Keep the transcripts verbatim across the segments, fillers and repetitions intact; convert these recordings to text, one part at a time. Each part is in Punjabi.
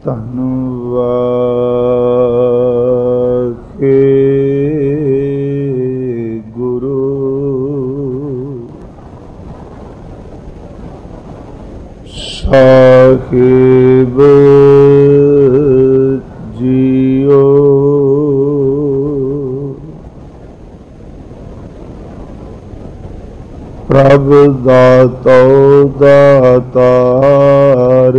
ਧੰਨ ਵਾਹਿ ਗੁਰੂ। ਸਾਹਿਬ ਜੀਓ ਪ੍ਰਭ ਦਾਤੋ ਦਾਤਾਰ,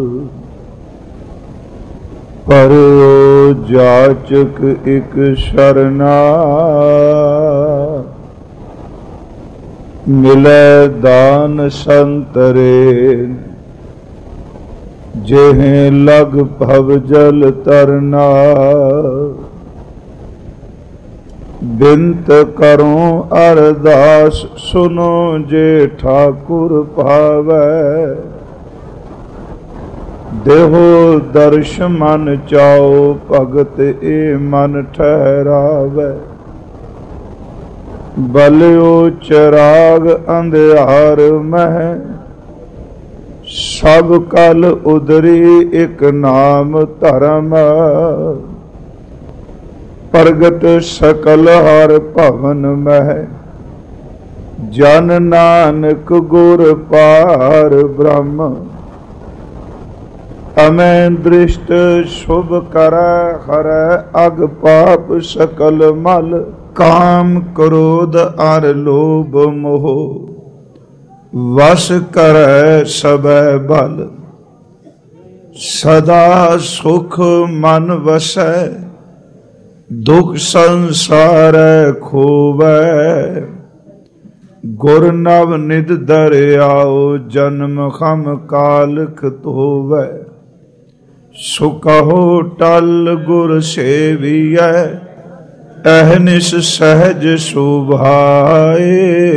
ਪਰਿਓ ਜਾਚਕ ਇਕ ਸ਼ਰਨਾ, ਮਿਲੈ ਦਾਨ ਸੰਤਰੇ, ਜਿਹੇ ਲਗ ਭਵ ਜਲ ਤਰਨਾ। ਬਿੰਤ ਕਰੋ ਅਰਦਾਸ ਸੁਨੋ, ਜੇ ਠਾਕੁਰ ਭਾਵੈ। ਦੇਹੋ ਦਰਸ਼ ਮਨ ਚਾਓ, ਭਗਤ ਏ ਮਨ ਠਹਿਰਾਵੈ। ਬਲਿਓ ਚਰਾਗ ਅੰਧਿਆਰ ਮਹਿ, ਸਭ ਕਲ ਉਦਰੀ ਇਕ ਨਾਮ ਧਰਮ। ਪ੍ਰਗਟ ਸਕਲ ਹਰ ਭਵਨ ਮਹਿ, ਜਨ ਨਾਨਕ ਗੁਰ ਪਾਰ ਬ੍ਰਹਮ। ਅਮੈ ਦ੍ਰਿਸ਼ਟ ਸ਼ੁਭ ਕਰੈ ਹਰੈ, ਅਗ ਪਾਪ ਸਕਲ ਮਲ। ਕਾਮ ਕ੍ਰੋਧ ਅਰ ਲੋਭ ਮੋਹ, ਵਸ ਕਰੈ ਸਭੈ ਬਲ। ਸਦਾ ਸੁਖ ਮਨ ਵਸੈ, ਦੁਖ ਸੰਸਾਰੈ ਖੋਵੈ। ਗੁਰ ਨਵ ਨਿਧ ਦਰਿਆਓ, ਜਨਮ ਖਮ ਕਾਲਖ ਧੋਵੈ। ਸੋ ਕਹੋ ਟਲ ਗੁਰ ਸੇਵੀਐ, ਅਹਨਿਸ ਸਹਿਜ ਸੁਭਾਏ।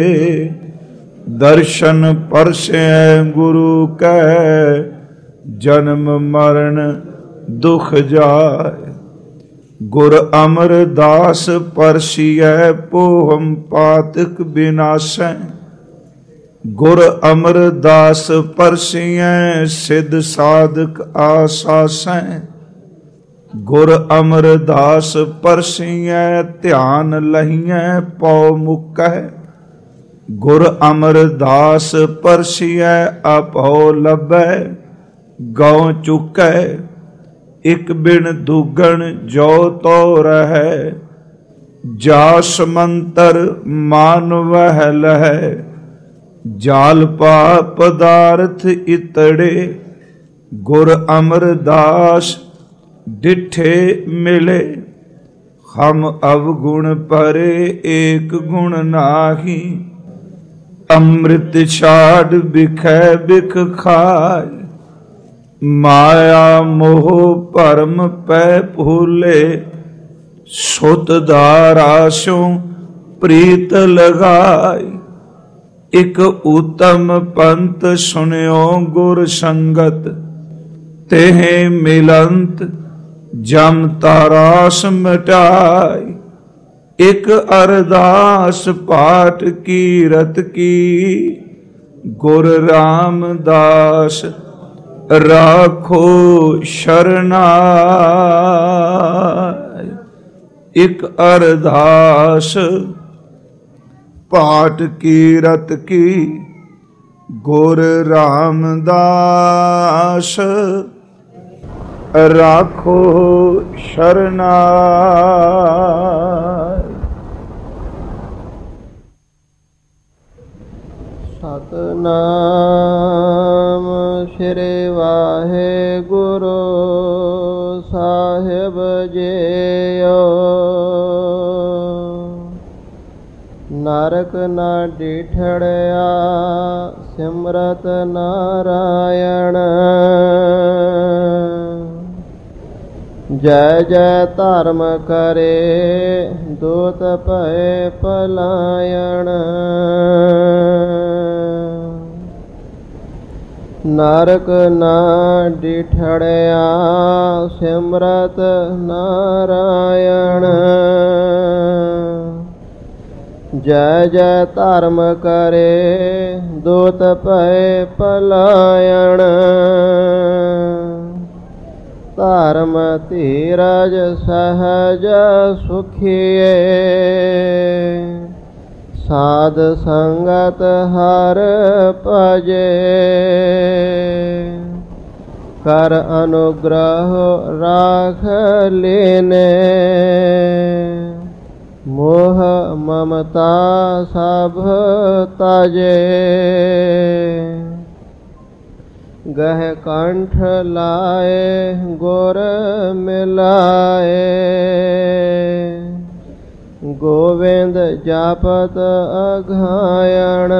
ਦਰਸ਼ਨ ਪਰਸੈ ਗੁਰੂ ਕੈ, ਜਨਮ ਮਰਨ ਦੁਖ ਜਾਏ। ਗੁਰ ਅਮਰਦਾਸ ਪਰਸੀਐ, ਪੋਹਮ ਪਾਤਕ ਬਿਨਾਸੈ। ਗੁਰ ਅਮਰਦਾਸ ਪਰਸੀਐ, ਸਿਧ ਸਾਧਕ ਆਸਾਸੈ। ਗੁਰ ਅਮਰਦਾਸ ਪਰਸੀਐ, ਧਿਆਨ ਲਹੀਐ ਪਉ ਮੁਕੈ। ਗੁਰ ਅਮਰਦਾਸ ਪਰਸੀਐ, ਆਪਉ ਲੱਭੈ ਗਉ ਚੁਕੈ। ਇਕ ਬਿਨ ਦੁਗਣ ਜੋ ਤੋ ਰਹੈ, ਜਾਸ ਮੰਤਰ ਮਾਨ ਵਹਿ ਲਹੈ। ਜਾਲ ਪਾ ਪਦਾਰਥ ਇਤੜੇ, ਗੁਰ ਅਮਰਦਾਸ ਡਿਠੇ ਮਿਲੇ। ਹਮ ਅਵਗੁਣ ਪਰੇ, ਏਕ ਗੁਣ ਨਾਹੀ। ਅੰਮ੍ਰਿਤ ਛਾੜ ਬਿਖੈ ਬਿਖ ਖਾਇ, ਮਾਇਆ ਮੋਹ ਭਰਮ ਪੈ ਭੂਲੇ। ਸੁਤ ਧਾਰਾ ਸਿਉ ਪ੍ਰੀਤ ਲਗਾਈ, ਇਕ ਉਤਮ ਪੰਥ ਸੁਣਿਓ ਗੁਰ ਸੰਗਤ। ਤੇਹ ਮਿਲੰਤ ਜਮ ਤਾਰਾਸ ਮਿਟਾਈ, ਇਕ ਅਰਦਾਸ ਪਾਠ ਕੀਰਤ ਕੀ। ਗੁਰ ਰਾਮਦਾਸ ਰਾਖੋ ਸ਼ਰਨਾਇ, ਇਕ ਅਰਦਾਸ ਪਾਠ ਕੀਰਤ ਕੀ। ਗੁਰ ਰਾਮਦਾਸ ਰਾਖੋ ਸ਼ਰਨਾਇ। ਸਤਨਾਮ ਸ੍ਰੀ ਵਾਹਿਗੁਰੂ ਸਾਹਿਬ ਜੀਓ। ਨਰਕ ਨਾ ਡਿਠੜਿਆ, ਸਿਮਰਤ ਨਾਰਾਇਣ। ਜੈ ਜੈ ਧਰਮ ਕਰੇ, ਦੂਤ ਭਏ ਪਲਾਇਣ। ਨਰਕ ਨਾ ਡਿਠੜਿਆ, ਸਿਮਰਤ ਨਾਰਾਇਣ। ਜੈ ਜੈ ਧਰਮ ਕਰੇ, ਦੂਤ ਭਏ ਪਲਾਇਣ। ਧਰਮ ਧੀਰਜ ਸਹਜ ਸੁਖੀਏ ਸਾਧ ਸੰਗਤ ਹਰ ਭਜੇ ਕਰ ਅਨੁਗ੍ਰਹ ਰਾਖ ਲੈਨੇ ਮੋਹ ਮਮਤਾ ਸਭ ਤਜੇ ਗਹਿ ਕੰਠ ਲਾਏ ਗੁਰ ਮਿਲਾਏ ਗੋਵਿੰਦ ਜਾਪਤ ਅਘਾਇਣ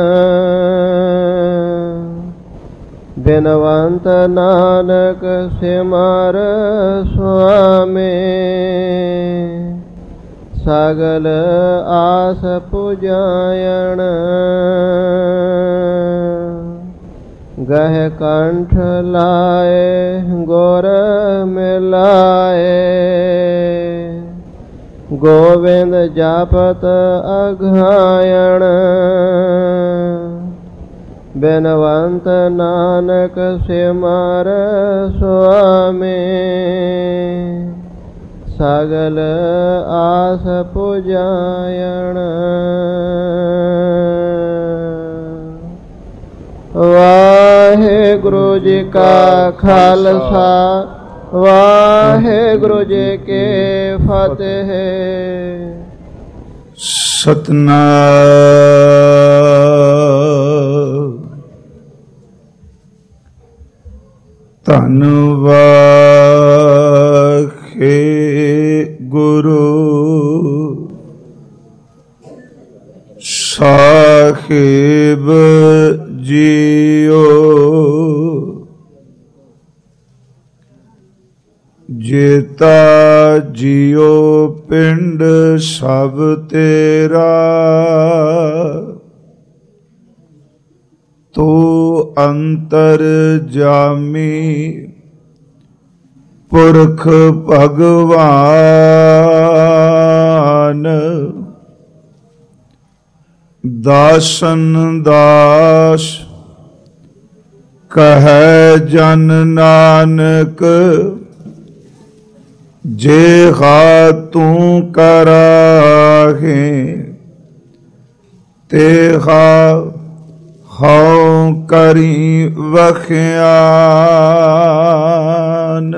ਬਿਨਵੰਤ ਨਾਨਕ ਸਿਮਰ ਸੁਆਮੀ ਸਗਲ ਆਸ ਪੁਜਾਇਣ ਗਹਿ ਕੰਠ ਲਾਏ ਗੁਰ ਮਿਲਾਏ ਗੋਵਿੰਦ ਜਾਪਤ ਅਘਾਇਣ ਬਿਨਵੰਤ ਨਾਨਕ ਸਿਮਰ ਸੁਆਮੀ ਸਗਲ ਆਸ ਪੁਜਾਇਣ ਵਾਹਿਗੁਰੂ ਜੀ ਕਾ ਖਾਲਸਾ ਵਾਹਿਗੁਰੂ ਜੀ ਕੀ ਫਤਿਹ। ਸਤਨਾਮ ਧੰਨ ਵਾਹਿਗੁਰੂ ਸਾਹਿਬ ਜੀਓ ਜੇਤਾ ਜੀਓ ਪਿੰਡ ਸਭ ਤੇਰਾ ਤੂੰ ਅੰਤਰ ਜਾਮੀ ਪੁਰਖ ਭਗਵਾਨ ਦਾਸਨ ਦਾਸ ਕਹੈ ਜਨ ਨਾਨਕ ਜੇ ਹਾ ਤੂੰ ਕਰਾਹੇ ਤੇ ਹਾ ਹਉ ਕਰੀ ਵਖਿਆਨ।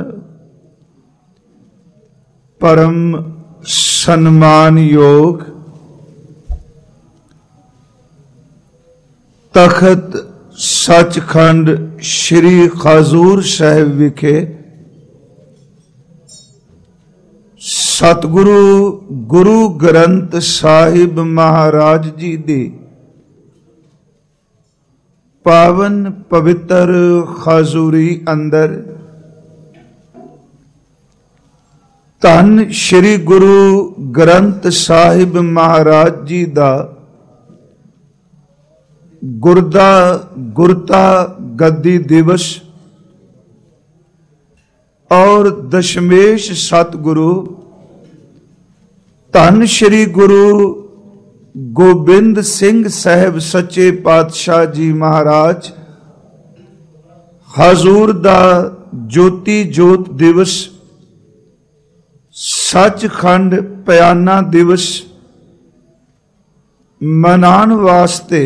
ਪਰਮ ਸਨਮਾਨਯੋਗ ਤਖਤ ਸੱਚਖੰਡ ਸ੍ਰੀ ਹਜ਼ੂਰ ਸਾਹਿਬ ਵਿਖੇ ਸਤਿਗੁਰੂ ਗੁਰੂ ਗ੍ਰੰਥ ਸਾਹਿਬ ਮਹਾਰਾਜ ਜੀ ਦੀ ਪਾਵਨ ਪਵਿੱਤਰ ਹਜ਼ੂਰੀ ਅੰਦਰ ਧੰਨ ਸ੍ਰੀ ਗੁਰੂ ਗ੍ਰੰਥ ਸਾਹਿਬ ਮਹਾਰਾਜ ਜੀ ਦਾ ਗੁਰਦਾ ਗੁਰਤਾ ਗੱਦੀ ਦਿਵਸ ਔਰ ਦਸ਼ਮੇਸ਼ ਸਤਿਗੁਰੂ ਧੰਨ ਸ੍ਰੀ ਗੁਰੂ ਗੋਬਿੰਦ ਸਿੰਘ ਸਾਹਿਬ ਸੱਚੇ ਪਾਤਸ਼ਾਹ ਜੀ ਮਹਾਰਾਜ ਹਜ਼ੂਰ ਦਾ ਜੋਤੀ ਜੋਤ ਦਿਵਸ ਸੱਚਖੰਡ ਪਿਆਨਾ ਦਿਵਸ ਮਨਾਉਣ ਵਾਸਤੇ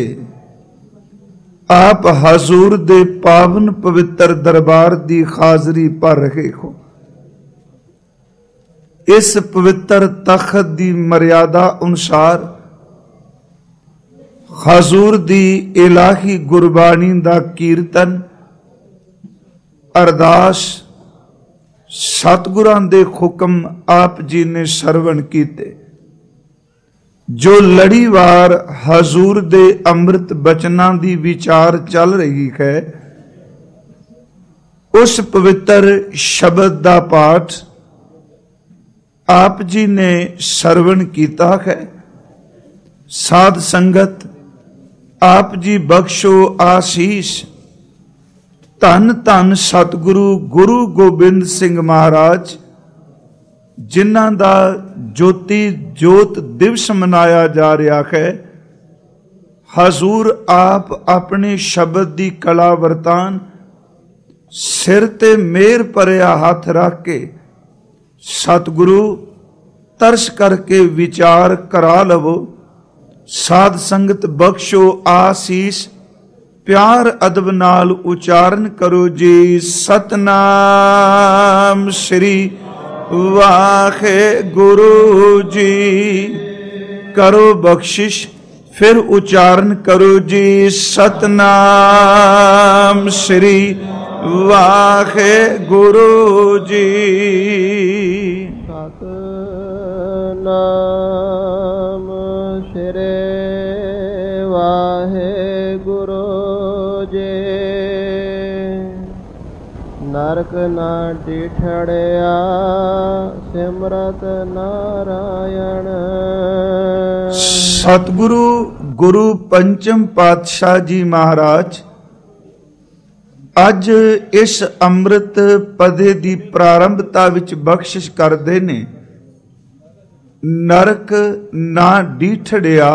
ਆਪ ਹਜ਼ੂਰ ਦੇ ਪਾਵਨ ਪਵਿੱਤਰ ਦਰਬਾਰ ਦੀ ਹਾਜ਼ਰੀ ਭਰ ਰਹੇ ਹੋ। ਇਸ ਪਵਿੱਤਰ ਤਖਤ ਦੀ ਮਰਿਆਦਾ ਅਨੁਸਾਰ ਹਜ਼ੂਰ ਦੀ ਇਲਾਹੀ ਗੁਰਬਾਣੀ ਦਾ ਕੀਰਤਨ ਅਰਦਾਸ ਸਤਿਗੁਰਾਂ ਦੇ ਹੁਕਮ ਆਪ ਜੀ ਨੇ ਸਰਵਣ ਕੀਤੇ। ਜੋ ਲੜੀਵਾਰ ਹਜ਼ੂਰ ਦੇ ਅੰਮ੍ਰਿਤ ਬਚਨਾਂ ਦੀ ਵਿਚਾਰ ਚੱਲ ਰਹੀ ਹੈ, ਉਸ ਪਵਿੱਤਰ ਸ਼ਬਦ ਦਾ ਪਾਠ ਆਪ ਜੀ ਨੇ ਸਰਵਣ ਕੀਤਾ ਹੈ। ਸਾਧ ਸੰਗਤ ਆਪ ਜੀ ਬਖਸ਼ੋ ਆਸੀਸ। ਧੰਨ ਧੰਨ ਸਤਿਗੁਰੂ ਗੁਰੂ ਗੋਬਿੰਦ ਸਿੰਘ ਮਹਾਰਾਜ ਜਿਨ੍ਹਾਂ ਦਾ ਜੋਤੀ ਜੋਤ ਦਿਵਸ ਮਨਾਇਆ ਜਾ ਰਿਹਾ ਹੈ, ਹਜ਼ੂਰ ਆਪ ਆਪਣੇ ਸ਼ਬਦ ਦੀ ਕਲਾ ਵਰਤਾਨ ਸਿਰ ਤੇ ਮਿਹਰ ਭਰਿਆ ਹੱਥ ਰੱਖ ਕੇ ਸਤਿਗੁਰੂ ਤਰਸ ਕਰਕੇ ਵਿਚਾਰ ਕਰਾ ਲਵੋ। ਸਾਧ ਸੰਗਤ ਬਖਸ਼ੋ ਆਸੀਸ, ਪਿਆਰ ਅਦਬ ਨਾਲ ਉਚਾਰਨ ਕਰੋ ਜੀ। ਸਤਨਾਮ ਸ੍ਰੀ ਵਾਹਿਗੁਰੂ ਜੀ। ਕਰੋ ਬਖਸ਼ਿਸ਼, ਫਿਰ ਉਚਾਰਨ ਕਰੋ ਜੀ। ਸਤਨਾਮ ਸ੍ਰੀ ਵਾਹਿਗੁਰੂ ਜੀ। ਸਤਨਾਮ ਸ੍ਰੀ ਵਾਹਿਗੁਰੂ ਜੀ। ਨਰਕ ਨਾ ਡਿਠੜਿਆ ਸਿਮਰਤ ਨਾਰਾਇਣ। ਸਤਿਗੁਰੂ ਗੁਰੂ ਪੰਚਮ ਪਾਤਸ਼ਾਹ ਜੀ ਮਹਾਰਾਜ ਅੱਜ ਇਸ ਅੰਮ੍ਰਿਤ ਪਦੇ ਦੀ ਪ੍ਰਾਰੰਭਤਾ ਵਿੱਚ ਬਖਸ਼ਿਸ਼ ਕਰਦੇ ਨੇ। ਨਰਕ ਨਾ ਡੀਠੜਿਆ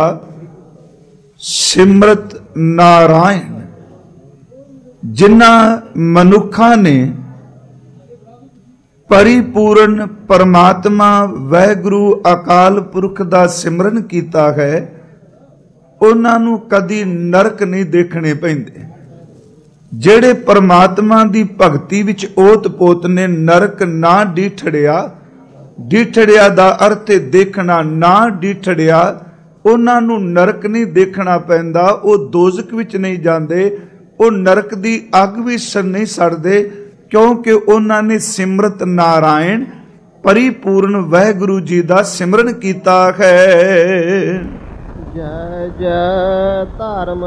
ਸਿਮਰਤ ਨਾਰਾਇਣ। ਜਿਨ੍ਹਾਂ ਮਨੁੱਖਾਂ ਨੇ ਪਰਿਪੂਰਨ ਪਰਮਾਤਮਾ ਵਾਹਿਗੁਰੂ ਅਕਾਲ ਪੁਰਖ ਦਾ ਸਿਮਰਨ ਕੀਤਾ ਹੈ, ਉਹਨਾਂ ਨੂੰ ਕਦੀ ਨਰਕ ਨਹੀਂ ਦੇਖਣੇ ਪੈਂਦੇ। ਜਿਹੜੇ ਪਰਮਾਤਮਾ ਦੀ ਭਗਤੀ ਵਿੱਚ ਓਤ-ਪੋਤ ਨੇ, ਨਰਕ ਨਾ ਡੀਠੜਿਆ। ਡੀਠੜਿਆ ਦਾ ਅਰਥ ਹੈ ਦੇਖਣਾ, ਨਾ ਡੀਠੜਿਆ ਉਹਨਾਂ ਨੂੰ ਨਰਕ ਨਹੀਂ ਦੇਖਣਾ ਪੈਂਦਾ। ਉਹ ਦੋਜ਼ਖ ਵਿੱਚ ਨਹੀਂ ਜਾਂਦੇ, ਉਹ ਨਰਕ ਦੀ ਅੱਗ ਵੀ ਸਰ ਨਹੀਂ ਸੜਦੇ, ਕਿਉਂਕਿ ਉਹਨਾਂ ਨੇ ਸਿਮਰਤ ਨਾਰਾਇਣ ਪਰਿਪੂਰਨ ਵਾਹਿਗੁਰੂ ਜੀ ਦਾ ਸਿਮਰਨ ਕੀਤਾ ਹੈ। ਜੈ ਜੈ ਧਰਮ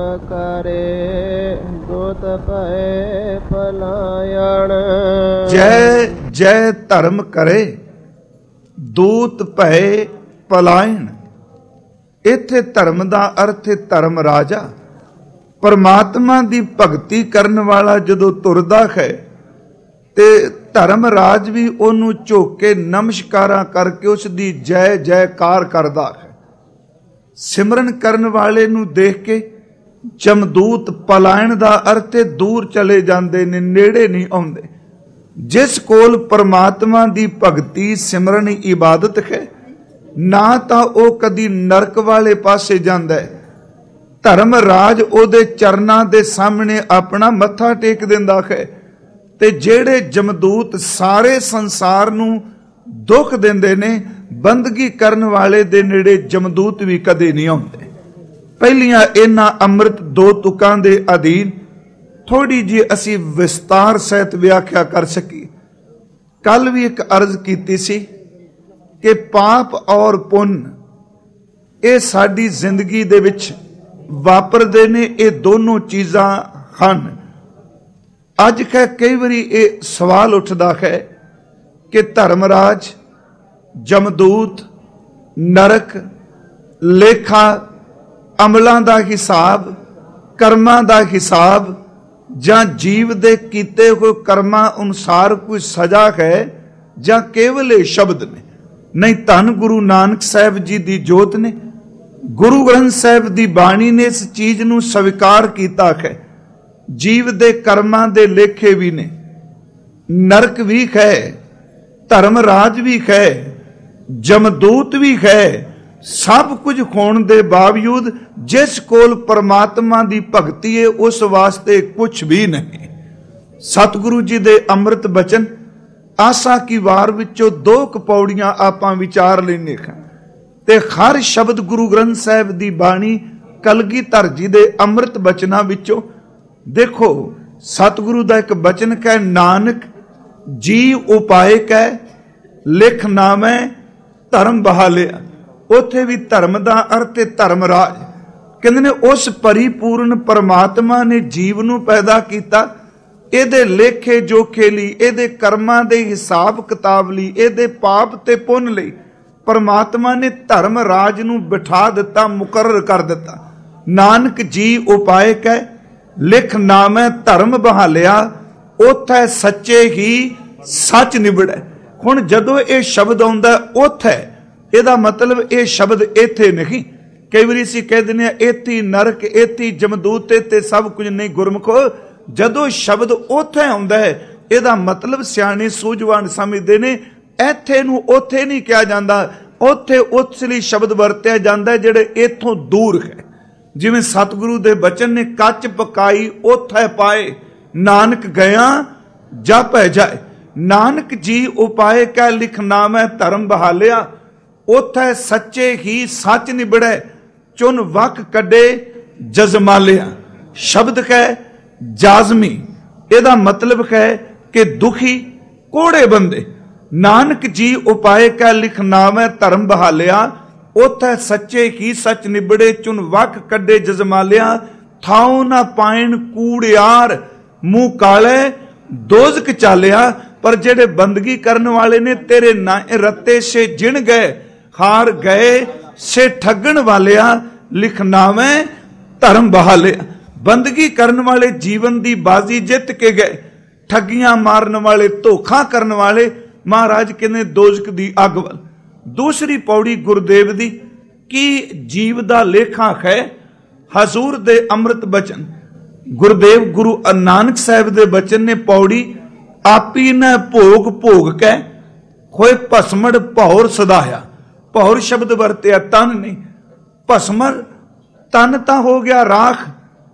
ਕਰੇ ਦੁਤ ਭਏ ਪਲਾਇਣ। ਜੈ ਜੈ ਧਰਮ ਕਰੇ ਦੂਤ ਭਏ ਪਲਾਇਣ। ਇੱਥੇ ਧਰਮ ਦਾ ਅਰਥ ਹੈ ਧਰਮ ਰਾਜਾ। ਪਰਮਾਤਮਾ ਦੀ ਭਗਤੀ ਕਰਨ ਵਾਲਾ ਜਦੋਂ ਤੁਰਦਾ ਹੈ ਤੇ ਧਰਮ ਰਾਜ ਵੀ ਉਹਨੂੰ ਝੁਕ ਕੇ ਨਮਸਕਾਰਾਂ ਕਰਕੇ ਉਸ ਦੀ ਜੈ ਜੈਕਾਰ ਕਰਦਾ ਹੈ। ਸਿਮਰਨ ਕਰਨ ਵਾਲੇ ਨੂੰ ਦੇਖ ਕੇ ਜਮਦੂਤ ਪਲਾਇਣ ਦਾ ਅਰਥ ਹੈ ਦੂਰ ਚਲੇ ਜਾਂਦੇ ਨੇ, ਨੇੜੇ ਨਹੀਂ ਆਉਂਦੇ। ਜਿਸ ਕੋਲ ਪਰਮਾਤਮਾ ਦੀ ਭਗਤੀ ਸਿਮਰਨ ਇਬਾਦਤ ਹੈ, ਨਾ ਤਾਂ ਉਹ ਕਦੀ ਨਰਕ ਵਾਲੇ ਪਾਸੇ ਜਾਂਦਾ ਹੈ। ਧਰਮ ਰਾਜ ਉਹਦੇ ਚਰਨਾਂ ਦੇ ਸਾਹਮਣੇ ਆਪਣਾ ਮੱਥਾ ਟੇਕ ਦਿੰਦਾ ਹੈ। ਤੇ ਜਿਹੜੇ ਜਮਦੂਤ ਸਾਰੇ ਸੰਸਾਰ ਨੂੰ ਦੁੱਖ ਦਿੰਦੇ ਨੇ, ਬੰਦਗੀ ਕਰਨ ਵਾਲੇ ਦੇ ਨੇੜੇ ਜਮਦੂਤ ਵੀ ਕਦੇ ਨਹੀਂ ਆਉਂਦੇ। ਪਹਿਲੀਆਂ ਇਹਨਾਂ ਅੰਮ੍ਰਿਤ ਦੋ ਤੁਕਾਂ ਦੇ ਅਧੀਨ ਥੋੜੀ ਜੀ ਅਸੀਂ ਵਿਸਤਾਰ ਸਹਿਤ ਵਿਆਖਿਆ ਕਰ ਸਕੀ। ਕੱਲ ਵੀ ਇੱਕ ਅਰਜ਼ ਕੀਤੀ ਸੀ ਕਿ ਪਾਪ ਔਰ ਪੁੰਨ ਇਹ ਸਾਡੀ ਜ਼ਿੰਦਗੀ ਦੇ ਵਿੱਚ ਵਾਪਰਦੇ ਨੇ, ਇਹ ਦੋਨੋਂ ਚੀਜ਼ਾਂ ਹਨ। ਅੱਜ ਕਈ ਵਾਰੀ ਇਹ ਸਵਾਲ ਉੱਠਦਾ ਹੈ ਕਿ ਧਰਮਰਾਜ, ਜਮਦੂਤ, ਨਰਕ, ਲੇਖਾ, ਅਮਲਾਂ ਦਾ ਹਿਸਾਬ, ਕਰਮਾਂ ਦਾ ਹਿਸਾਬ, ਜਾਂ ਜੀਵ ਦੇ ਕੀਤੇ ਹੋਏ ਕਰਮਾਂ ਅਨੁਸਾਰ ਕੋਈ ਸਜ਼ਾ ਹੈ ਜਾਂ ਕੇਵਲ ਇਹ ਸ਼ਬਦ ਨੇ? ਨਹੀਂ, ਧੰਨ ਗੁਰੂ ਨਾਨਕ ਸਾਹਿਬ ਜੀ ਦੀ ਜੋਤ ਨੇ, ਗੁਰੂ ਗ੍ਰੰਥ ਸਾਹਿਬ ਦੀ ਬਾਣੀ ਨੇ ਇਸ ਚੀਜ਼ ਨੂੰ ਸਵੀਕਾਰ ਕੀਤਾ ਹੈ। ਜੀਵ ਦੇ ਕਰਮਾਂ ਦੇ ਲੇਖੇ ਵੀ ਨੇ, ਨਰਕ ਵੀ ਹੈ, ਧਰਮ ਰਾਜ ਵੀ ਹੈ, ਜਮਦੂਤ ਵੀ ਹੈ। ਸਭ ਕੁਝ ਹੋਣ ਦੇ ਬਾਵਜੂਦ ਜਿਸ ਕੋਲ ਪਰਮਾਤਮਾ ਦੀ ਭਗਤੀ ਹੈ, ਉਸ ਵਾਸਤੇ ਕੁਝ ਵੀ ਨਹੀਂ। ਸਤਿਗੁਰੂ ਜੀ ਦੇ ਅੰਮ੍ਰਿਤ ਬਚਨ ਆਸਾ ਕੀ ਵਾਰ ਵਿੱਚੋਂ ਦੋ ਕਪੌੜੀਆਂ ਆਪਾਂ ਵਿਚਾਰ ਲੈਣੇ ਹਾਂ, ਤੇ ਹਰ ਸ਼ਬਦ ਗੁਰੂ ਗ੍ਰੰਥ ਸਾਹਿਬ ਦੀ ਬਾਣੀ ਕਲਗੀਧਰ ਜੀ ਦੇ ਅੰਮ੍ਰਿਤ ਬਚਨਾਂ ਵਿੱਚੋਂ ਦੇਖੋ। ਸਤਿਗੁਰੂ ਦਾ ਇੱਕ ਬਚਨ ਹੈ, ਨਾਨਕ ਜੀ ਉਪਾਏ ਕੈ ਲਿਖ ਨਾਮੈ ਧਰਮ ਬਹਾਲਿਆ। ਉੱਥੇ ਵੀ ਧਰਮ ਦਾ ਅਰਥ ਹੈ ਧਰਮ ਰਾਜ। ਕਹਿੰਦੇ ਨੇ ਉਸ ਪਰਿਪੂਰਨ ਪਰਮਾਤਮਾ ਨੇ ਜੀਵ ਨੂੰ ਪੈਦਾ ਕੀਤਾ, ਇਹਦੇ ਲੇਖੇ ਜੋਖੇ ਲਈ, ਇਹਦੇ ਕਰਮਾਂ ਦੇ ਹਿਸਾਬ ਕਿਤਾਬ ਲਈ, ਇਹਦੇ ਪਾਪ ਤੇ ਪੁੰਨ ਲਈ ਪਰਮਾਤਮਾ ਨੇ ਧਰਮ ਰਾਜ ਨੂੰ ਬਿਠਾ ਦਿੱਤਾ, ਮੁਕਰਰ ਕਰ ਦਿੱਤਾ। ਨਾਨਕ ਜੀ ਉਪਾਏ ਕੈ ਲਿਖ ਨਾਮੈ ਧਰਮ ਬਹਾਲਿਆ, ਉੱਥੇ ਸੱਚੇ ਹੀ ਸੱਚ ਨਿਬੜੈ। ਹੁਣ ਜਦੋਂ ਇਹ ਸ਼ਬਦ ਆਉਂਦਾ ਉੱਥੇ, ਇਹਦਾ ਮਤਲਬ ਇਹ ਸ਼ਬਦ ਇੱਥੇ ਨਹੀਂ। ਕਈ ਵਾਰੀ ਅਸੀਂ ਕਹਿ ਦਿੰਦੇ ਆ ਇੱਥੇ ਨਰਕ, ਇੱਥੇ ਜਮਦੂਤ, ਤੇ ਸਭ ਕੁਝ ਨਹੀਂ। ਗੁਰਮੁਖੋ, ਜਦੋਂ ਸ਼ਬਦ ਉੱਥੇ ਆਉਂਦਾ ਹੈ, ਇਹਦਾ ਮਤਲਬ ਸਿਆਣੇ ਸੂਝਵਾਨ ਸਮਝਦੇ ਨੇ ਇੱਥੇ ਨੂੰ ਉੱਥੇ ਨਹੀਂ ਕਿਹਾ ਜਾਂਦਾ, ਉੱਥੇ ਉਸ ਲਈ ਸ਼ਬਦ ਵਰਤਿਆ ਜਾਂਦਾ ਜਿਹੜੇ ਇੱਥੋਂ ਦੂਰ ਹੈ। ਜਿਵੇਂ ਸਤਿਗੁਰੂ ਦੇ ਬਚਨ ਨੇ ਕੱਚ ਪਕਾਈ ਉੱਥੇ ਪਾਏ, ਨਾਨਕ ਗਿਆ ਜਾਪੈ ਜਾਏ। ਨਾਨਕ ਜੀ ਉਪਾਏ ਕਹਿ ਲਿਖਨਾਮੈ ਧਰਮ ਬਹਾਲਿਆ, ਉੱਥੇ ਸੱਚੇ ਹੀ ਸੱਚ ਨਿਬੜੈ, ਚੁਨ ਵਕ ਕੱਢੇ ਜਜ਼ਮਾਲਿਆ। ਸ਼ਬਦ ਹੈ ਜਾਜ਼ਮੀ, ਇਹਦਾ ਮਤਲਬ ਹੈ ਕਿ ਦੁਖੀ ਕੋੜੇ ਬੰਦੇ। ਨਾਨਕ ਜੀ ਉਪਾਏ ਕਹਿ ਲਿਖਨਾਮੈ ਧਰਮ ਬਹਾਲਿਆ, ਉੱਥੇ ਸੱਚੇ ਹੀ ਸੱਚ ਨਿਬੜੇ, ਚੁਨ ਵਕ ਕੱਢੇ ਜਜ਼ਮਾਲਿਆ। ਥਾਉ ਨਾ ਪਾਇਣ ਕੂੜਿਆਰ, ਮੂੰਹ ਕਾਲੇ ਦੋਜ਼ਖ ਚਾਲਿਆ। ਪਰ ਜਿਹੜੇ ਬੰਦਗੀ ਕਰਨ ਵਾਲੇ ਨੇ ਤੇਰੇ ਨਾ ਰੱਤੇ ਸੇ ਜਿਣ ਗਏ, ਹਾਰ ਗਏ ਸੇ ਠੱਗਣ ਵਾਲਿਆ, ਲਿਖਨਾਵੇਂ ਧਰਮ ਬਹਾਲਿਆ। ਬੰਦਗੀ ਕਰਨ ਵਾਲੇ ਜੀਵਨ ਦੀ ਬਾਜ਼ੀ ਜਿੱਤ ਕੇ ਗਏ, ਠੱਗੀਆਂ ਮਾਰਨ ਵਾਲੇ, ਧੋਖਾ ਕਰਨ ਵਾਲੇ ਮਹਾਰਾਜ ਕਹਿੰਦੇ ਦੋਜ਼ਖ ਦੀ ਅੱਗ ਵੱਲ। ਦੂਸਰੀ ਪੌੜੀ ਗੁਰਦੇਵ ਦੀ, ਕੀ ਜੀਵ ਦਾ ਲੇਖਾ ਹੈ ਹਜ਼ੂਰ ਦੇ ਅੰਮ੍ਰਿਤ ਬਚਨ। ਗੁਰਦੇਵ ਗੁਰੂ ਨਾਨਕ ਸਾਹਿਬ ਦੇ ਬਚਨ ਨੇ ਪੌੜੀ, ਆਪੀ ਨੇ ਭੋਗ ਭੋਗ ਕੇ ਹੋਏ ਭਸਮੜ ਭੌਰ ਸਦਾਇਆ। ਭੌਰ ਸ਼ਬਦ ਵਰਤਿਆ, ਤਨ ਨਹੀਂ। ਭਸਮੜ ਤਨ ਤਾਂ ਹੋ ਗਿਆ ਰਾਖ,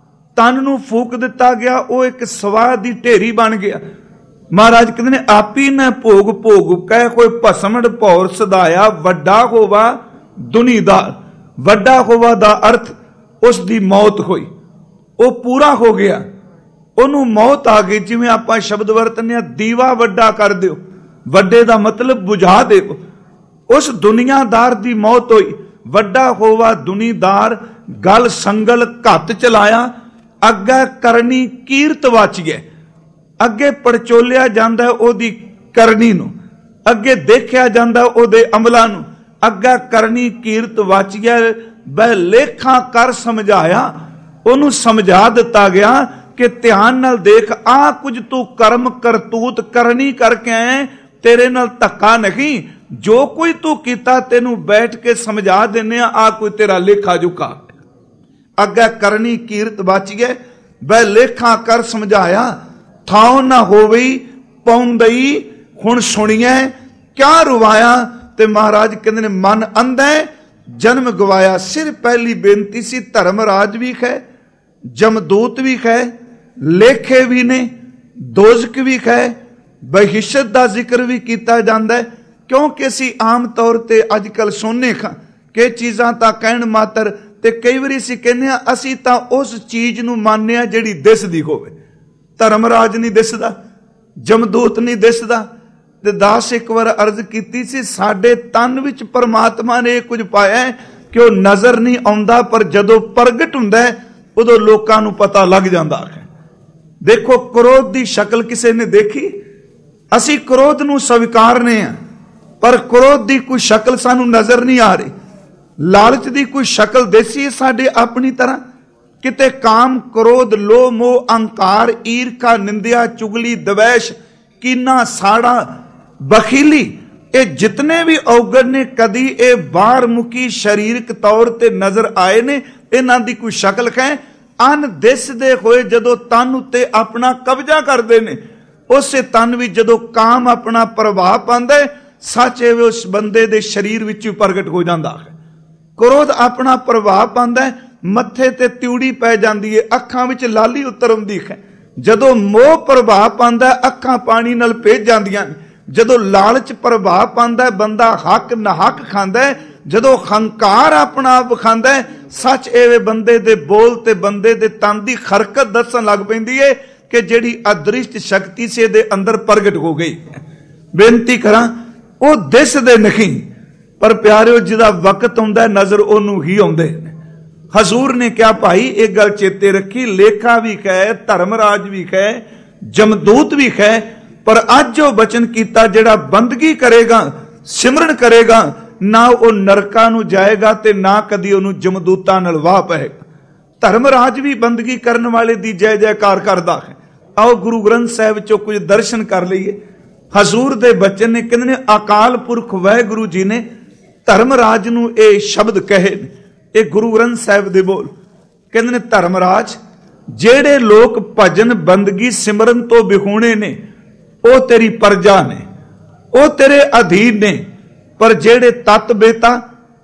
ਤਨ ਨੂੰ ਫੂਕ ਦਿੱਤਾ ਗਿਆ, ਉਹ ਇੱਕ ਸਵਾਹ ਦੀ ਢੇਰੀ ਬਣ ਗਿਆ। ਮਹਾਰਾਜ ਕਹਿੰਦੇ ਨੇ ਆਪੀ ਨੇ ਭੋਗ ਭੋਗ ਕਹਿ ਕੋਈ ਭਸਮੜ ਭੌਰ ਸਦਾਇਆ, ਵੱਡਾ ਹੋਵਾ ਦੁਨੀਦਾਰ। ਵੱਡਾ ਹੋਵਾ ਦਾ ਅਰਥ ਉਸ ਦੀ ਮੌਤ ਹੋਈ, ਉਹ ਪੂਰਾ ਹੋ ਗਿਆ, ਉਹਨੂੰ ਮੌਤ ਆ ਗਈ। ਜਿਵੇਂ ਆਪਾਂ ਸ਼ਬਦ ਵਰਤਨੇ ਆ, ਦੀਵਾ ਵੱਡਾ ਕਰ ਦਿਓ, ਵੱਡੇ ਦਾ ਮਤਲਬ ਬੁਝਾ ਦਿਓ। ਉਸ ਦੁਨੀਆਦਾਰ ਦੀ ਮੌਤ ਹੋਈ। ਵੱਡਾ ਹੋਵਾ ਦੁਨੀਦਾਰ, ਗਲ ਸੰਗਲ ਘੱਤ ਚਲਾਇਆ, ਅੱਗੇ ਕਰਨੀ ਕੀਰਤ ਵਾਚੀਏ। ਅੱਗੇ ਪੜਚੋਲਿਆ ਜਾਂਦਾ ਉਹਦੀ ਕਰਨੀ ਨੂੰ, ਅੱਗੇ ਦੇਖਿਆ ਜਾਂਦਾ ਉਹਦੇ ਅਮਲਾਂ ਨੂੰ। ਅੱਗੇ ਕਰਨੀ ਕੀਰਤ ਵਾਚੀਏ, ਬਹਿ ਲੇਖਾਂ ਕਰ ਸਮਝਾਇਆ। ਉਹਨੂੰ ਸਮਝਾ ਦਿੱਤਾ ਗਿਆ ਕਿ ਧਿਆਨ ਨਾਲ ਦੇਖ, ਆ ਕੁਝ ਤੂੰ ਕਰਮ ਕਰਤੂਤ ਕਰਨੀ ਕਰਕੇ ਆਏ, ਤੇਰੇ ਨਾਲ ਧੱਕਾ ਨਹੀਂ। ਜੋ ਕੋਈ ਤੂੰ ਕੀਤਾ ਤੈਨੂੰ ਬੈਠ ਕੇ ਸਮਝਾ ਦਿੰਨੇ ਆ, ਆ ਕੋਈ ਤੇਰਾ ਲੇਖਾ ਜੁਕਾ। ਅੱਗੇ ਕਰਨੀ ਕੀਰਤ ਬਾਚੀਏ, ਬੈ ਲੇਖਾਂ ਕਰ ਸਮਝਾਇਆ। ਥਾਉ ਨਾ ਹੋਵਈ ਪਾਉਂਦਈ, ਹੁਣ ਸੁਣੀਏ ਕਿਆ ਰੁਵਾਇਆ। ਤੇ ਮਹਾਰਾਜ ਕਹਿੰਦੇ ਨੇ ਮਨ ਅੰਧਾ ਜਨਮ ਗਵਾਇਆ। ਸਿਰ ਪਹਿਲੀ ਬੇਨਤੀ ਸੀ, ਧਰਮਰਾਜ ਵੀ ਹੈ, ਜਮਦੂਤ ਵੀ ਹੈ, ਲੇਖੇ ਵੀ ਨੇ, ਦੋਜ਼ਖ ਵੀ ਹੈ, ਬਹਿਸ਼ਤ ਦਾ ਜ਼ਿਕਰ ਵੀ ਕੀਤਾ ਜਾਂਦਾ ਹੈ। ਕਿਉਂਕਿ ਅਸੀਂ ਆਮ ਤੌਰ ਤੇ ਅੱਜ ਕੱਲ ਸੁਣਨੇ ਖਾਂ ਕਿ ਚੀਜ਼ਾਂ ਤਾਂ ਕਹਿਣ ਮਾਤਰ, ਤੇ ਕਈ ਵਾਰੀ ਅਸੀਂ ਕਹਿੰਦੇ ਆ ਅਸੀਂ ਤਾਂ ਉਸ ਚੀਜ਼ ਨੂੰ ਮੰਨਦੇ ਆ ਜਿਹੜੀ ਦਿਸਦੀ ਹੋਵੇ। ਧਰਮਰਾਜ ਨਹੀਂ ਦਿਸਦਾ, ਜਮਦੂਤ ਨਹੀਂ ਦਿਸਦਾ। ਤੇ ਦਾਸ ਇੱਕ ਵਾਰ ਅਰਜ਼ ਕੀਤੀ ਸੀ, ਸਾਡੇ ਤਨ ਵਿੱਚ ਪਰਮਾਤਮਾ ਨੇ ਇਹ ਕੁਝ ਪਾਇਆ ਕਿ ਉਹ ਨਜ਼ਰ ਨਹੀਂ ਆਉਂਦਾ, ਪਰ ਜਦੋਂ ਪ੍ਰਗਟ ਹੁੰਦਾ ਉਦੋਂ ਲੋਕਾਂ ਨੂੰ ਪਤਾ ਲੱਗ ਜਾਂਦਾ ਹੈ। ਦੇਖੋ, ਕ੍ਰੋਧ ਦੀ ਸ਼ਕਲ ਕਿਸੇ ਨੇ ਦੇਖੀ? ਅਸੀਂ ਕ੍ਰੋਧ ਨੂੰ ਸਵੀਕਾਰਨੇ ਆ, ਪਰ ਕ੍ਰੋਧ ਦੀ ਕੋਈ ਸ਼ਕਲ ਸਾਨੂੰ ਨਜ਼ਰ ਨਹੀਂ ਆ ਰਹੀ। ਲਾਲਚ ਦੀ ਕੋਈ ਸ਼ਕਲ ਦੇਸੀ ਸਾਡੇ ਆਪਣੀ ਤਰ੍ਹਾਂ? ਕਿਤੇ ਕਾਮ, ਕ੍ਰੋਧ, ਲੋਭ, ਮੋਹ, ਅਹੰਕਾਰ, ਈਰਖਾ, ਨਿੰਦਿਆ, ਚੁਗਲੀ, ਦਵੈਸ਼, ਕੀਨਾ, ਸਾੜਾ, ਬਖੀਲੀ, ਇਹ ਜਿਤਨੇ ਵੀ ਔਗਣ ਨੇ, ਕਦੀ ਇਹ ਬਾਹਰ ਮੁਕੀ ਸਰੀਰਕ ਤੌਰ ਤੇ ਨਜ਼ਰ ਆਏ ਨੇ? ਇਹਨਾਂ ਦੀ ਕੋਈ ਸ਼ਕਲ ਹੈ? ਅਨ ਦਿਸਦੇ ਹੋਏ ਜਦੋਂ ਤਨ ਉੱਤੇ ਆਪਣਾ ਕਬਜ਼ਾ ਕਰਦੇ ਨੇ, ਉਸੇ ਤਨ ਵਿੱਚ ਜਦੋਂ ਕਾਮ ਆਪਣਾ ਪ੍ਰਭਾਵ ਪਾਉਂਦਾ, ਸੱਚ ਇਹ ਉਸ ਬੰਦੇ ਦੇ ਸਰੀਰ ਵਿੱਚ ਪ੍ਰਗਟ ਹੋ ਜਾਂਦਾ ਹੈ। ਕ੍ਰੋਧ ਆਪਣਾ ਪ੍ਰਭਾਵ ਪਾਉਂਦਾ, ਮੱਥੇ ਤੇ ਤਿਉੜੀ ਪੈ ਜਾਂਦੀ ਹੈ, ਅੱਖਾਂ ਵਿੱਚ ਲਾਲੀ ਉਤਰ ਆਉਂਦੀ ਹੈ। ਜਦੋਂ ਮੋਹ ਪ੍ਰਭਾਵ ਪਾਉਂਦਾ, ਅੱਖਾਂ ਪਾਣੀ ਨਾਲ ਭੇਜ ਜਾਂਦੀਆਂ। ਜਦੋਂ ਲਾਲਚ ਪ੍ਰਭਾਵ ਪਾਉਂਦਾ, ਬੰਦਾ ਹੱਕ ਨਾਹਕ ਖਾਂਦਾ। ਜਦੋਂ ਹੰਕਾਰ ਆਪਣਾ ਆਪ ਖਾਂਦਾ, ਸੱਚ ਇਹ ਬੰਦੇ ਦੇ ਬੋਲ ਤੇ ਬੰਦੇ ਦੇ ਤਨ ਦੀ ਹਰਕਤ ਦੱਸਣ ਲੱਗ ਪੈਂਦੀ ਹੈ ਕਿ ਜਿਹੜੀ ਅਦ੍ਰਿਸ਼ਟ ਸ਼ਕਤੀ ਸੇ ਦੇ ਅੰਦਰ ਪ੍ਰਗਟ ਹੋ ਗਈ। ਬੇਨਤੀ ਕਰਾਂ, ਉਹ ਦਿਸਦੇ ਨਹੀਂ, ਪਰ ਪਿਆਰਿਓ ਜਿਹਦਾ ਵਕਤ ਆਉਂਦਾ ਨਜ਼ਰ ਉਹਨੂੰ ਹੀ ਆਉਂਦੇ। ਹਜ਼ੂਰ ਨੇ ਕਿਹਾ, ਭਾਈ ਇਹ ਗੱਲ ਚੇਤੇ ਰੱਖੀ, ਲੇਖਾ ਵੀ ਹੈ, ਧਰਮਰਾਜ ਵੀ ਹੈ, ਜਮਦੂਤ ਵੀ ਹੈ, ਪਰ ਅੱਜ ਉਹ ਬਚਨ ਕੀਤਾ ਜਿਹੜਾ ਬੰਦਗੀ ਕਰੇਗਾ, ਸਿਮਰਨ ਕਰੇਗਾ, ਨਾ ਉਹ ਨਰਕਾਂ ਨੂੰ ਜਾਏਗਾ ਤੇ ਨਾ ਕਦੀ ਉਹਨੂੰ ਜਮਦੂਤਾਂ ਨਾਲ ਵਾਹ ਪਏਗਾ। ਧਰਮਰਾਜ ਵੀ ਬੰਦਗੀ ਕਰਨ ਵਾਲੇ ਦੀ ਜੈ ਜੈਕਾਰ ਕਰਦਾ ਹੈ। ਆਓ ਗੁਰੂ ਗ੍ਰੰਥ ਸਾਹਿਬ ਚੋਂ ਕੁਝ ਦਰਸ਼ਨ ਕਰ ਲਈਏ। ਹਜ਼ੂਰ ਦੇ ਬਚਨ ਨੇ, ਕਹਿੰਦੇ ਨੇ ਅਕਾਲ ਪੁਰਖ ਵਾਹਿਗੁਰੂ ਜੀ ਨੇ ਧਰਮਰਾਜ ਨੂੰ ਇਹ ਸ਼ਬਦ ਕਹੇ ਨੇ। ਇਹ ਗੁਰੂ ਗ੍ਰੰਥ ਸਾਹਿਬ ਦੇ ਬੋਲ। ਕਹਿੰਦੇ ਨੇ ਧਰਮਰਾਜ ਜਿਹੜੇ ਲੋਕ ਭਜਨ ਬੰਦਗੀ ਸਿਮਰਨ ਤੋਂ ਵਿਹੂਣੇ ਨੇ ਉਹ ਤੇਰੀ ਪਰਜਾ ਨੇ, ਉਹ ਤੇਰੇ ਅਧੀਨ ਨੇ। ਪਰ ਜਿਹੜੇ ਤਤ ਬੇਤਾ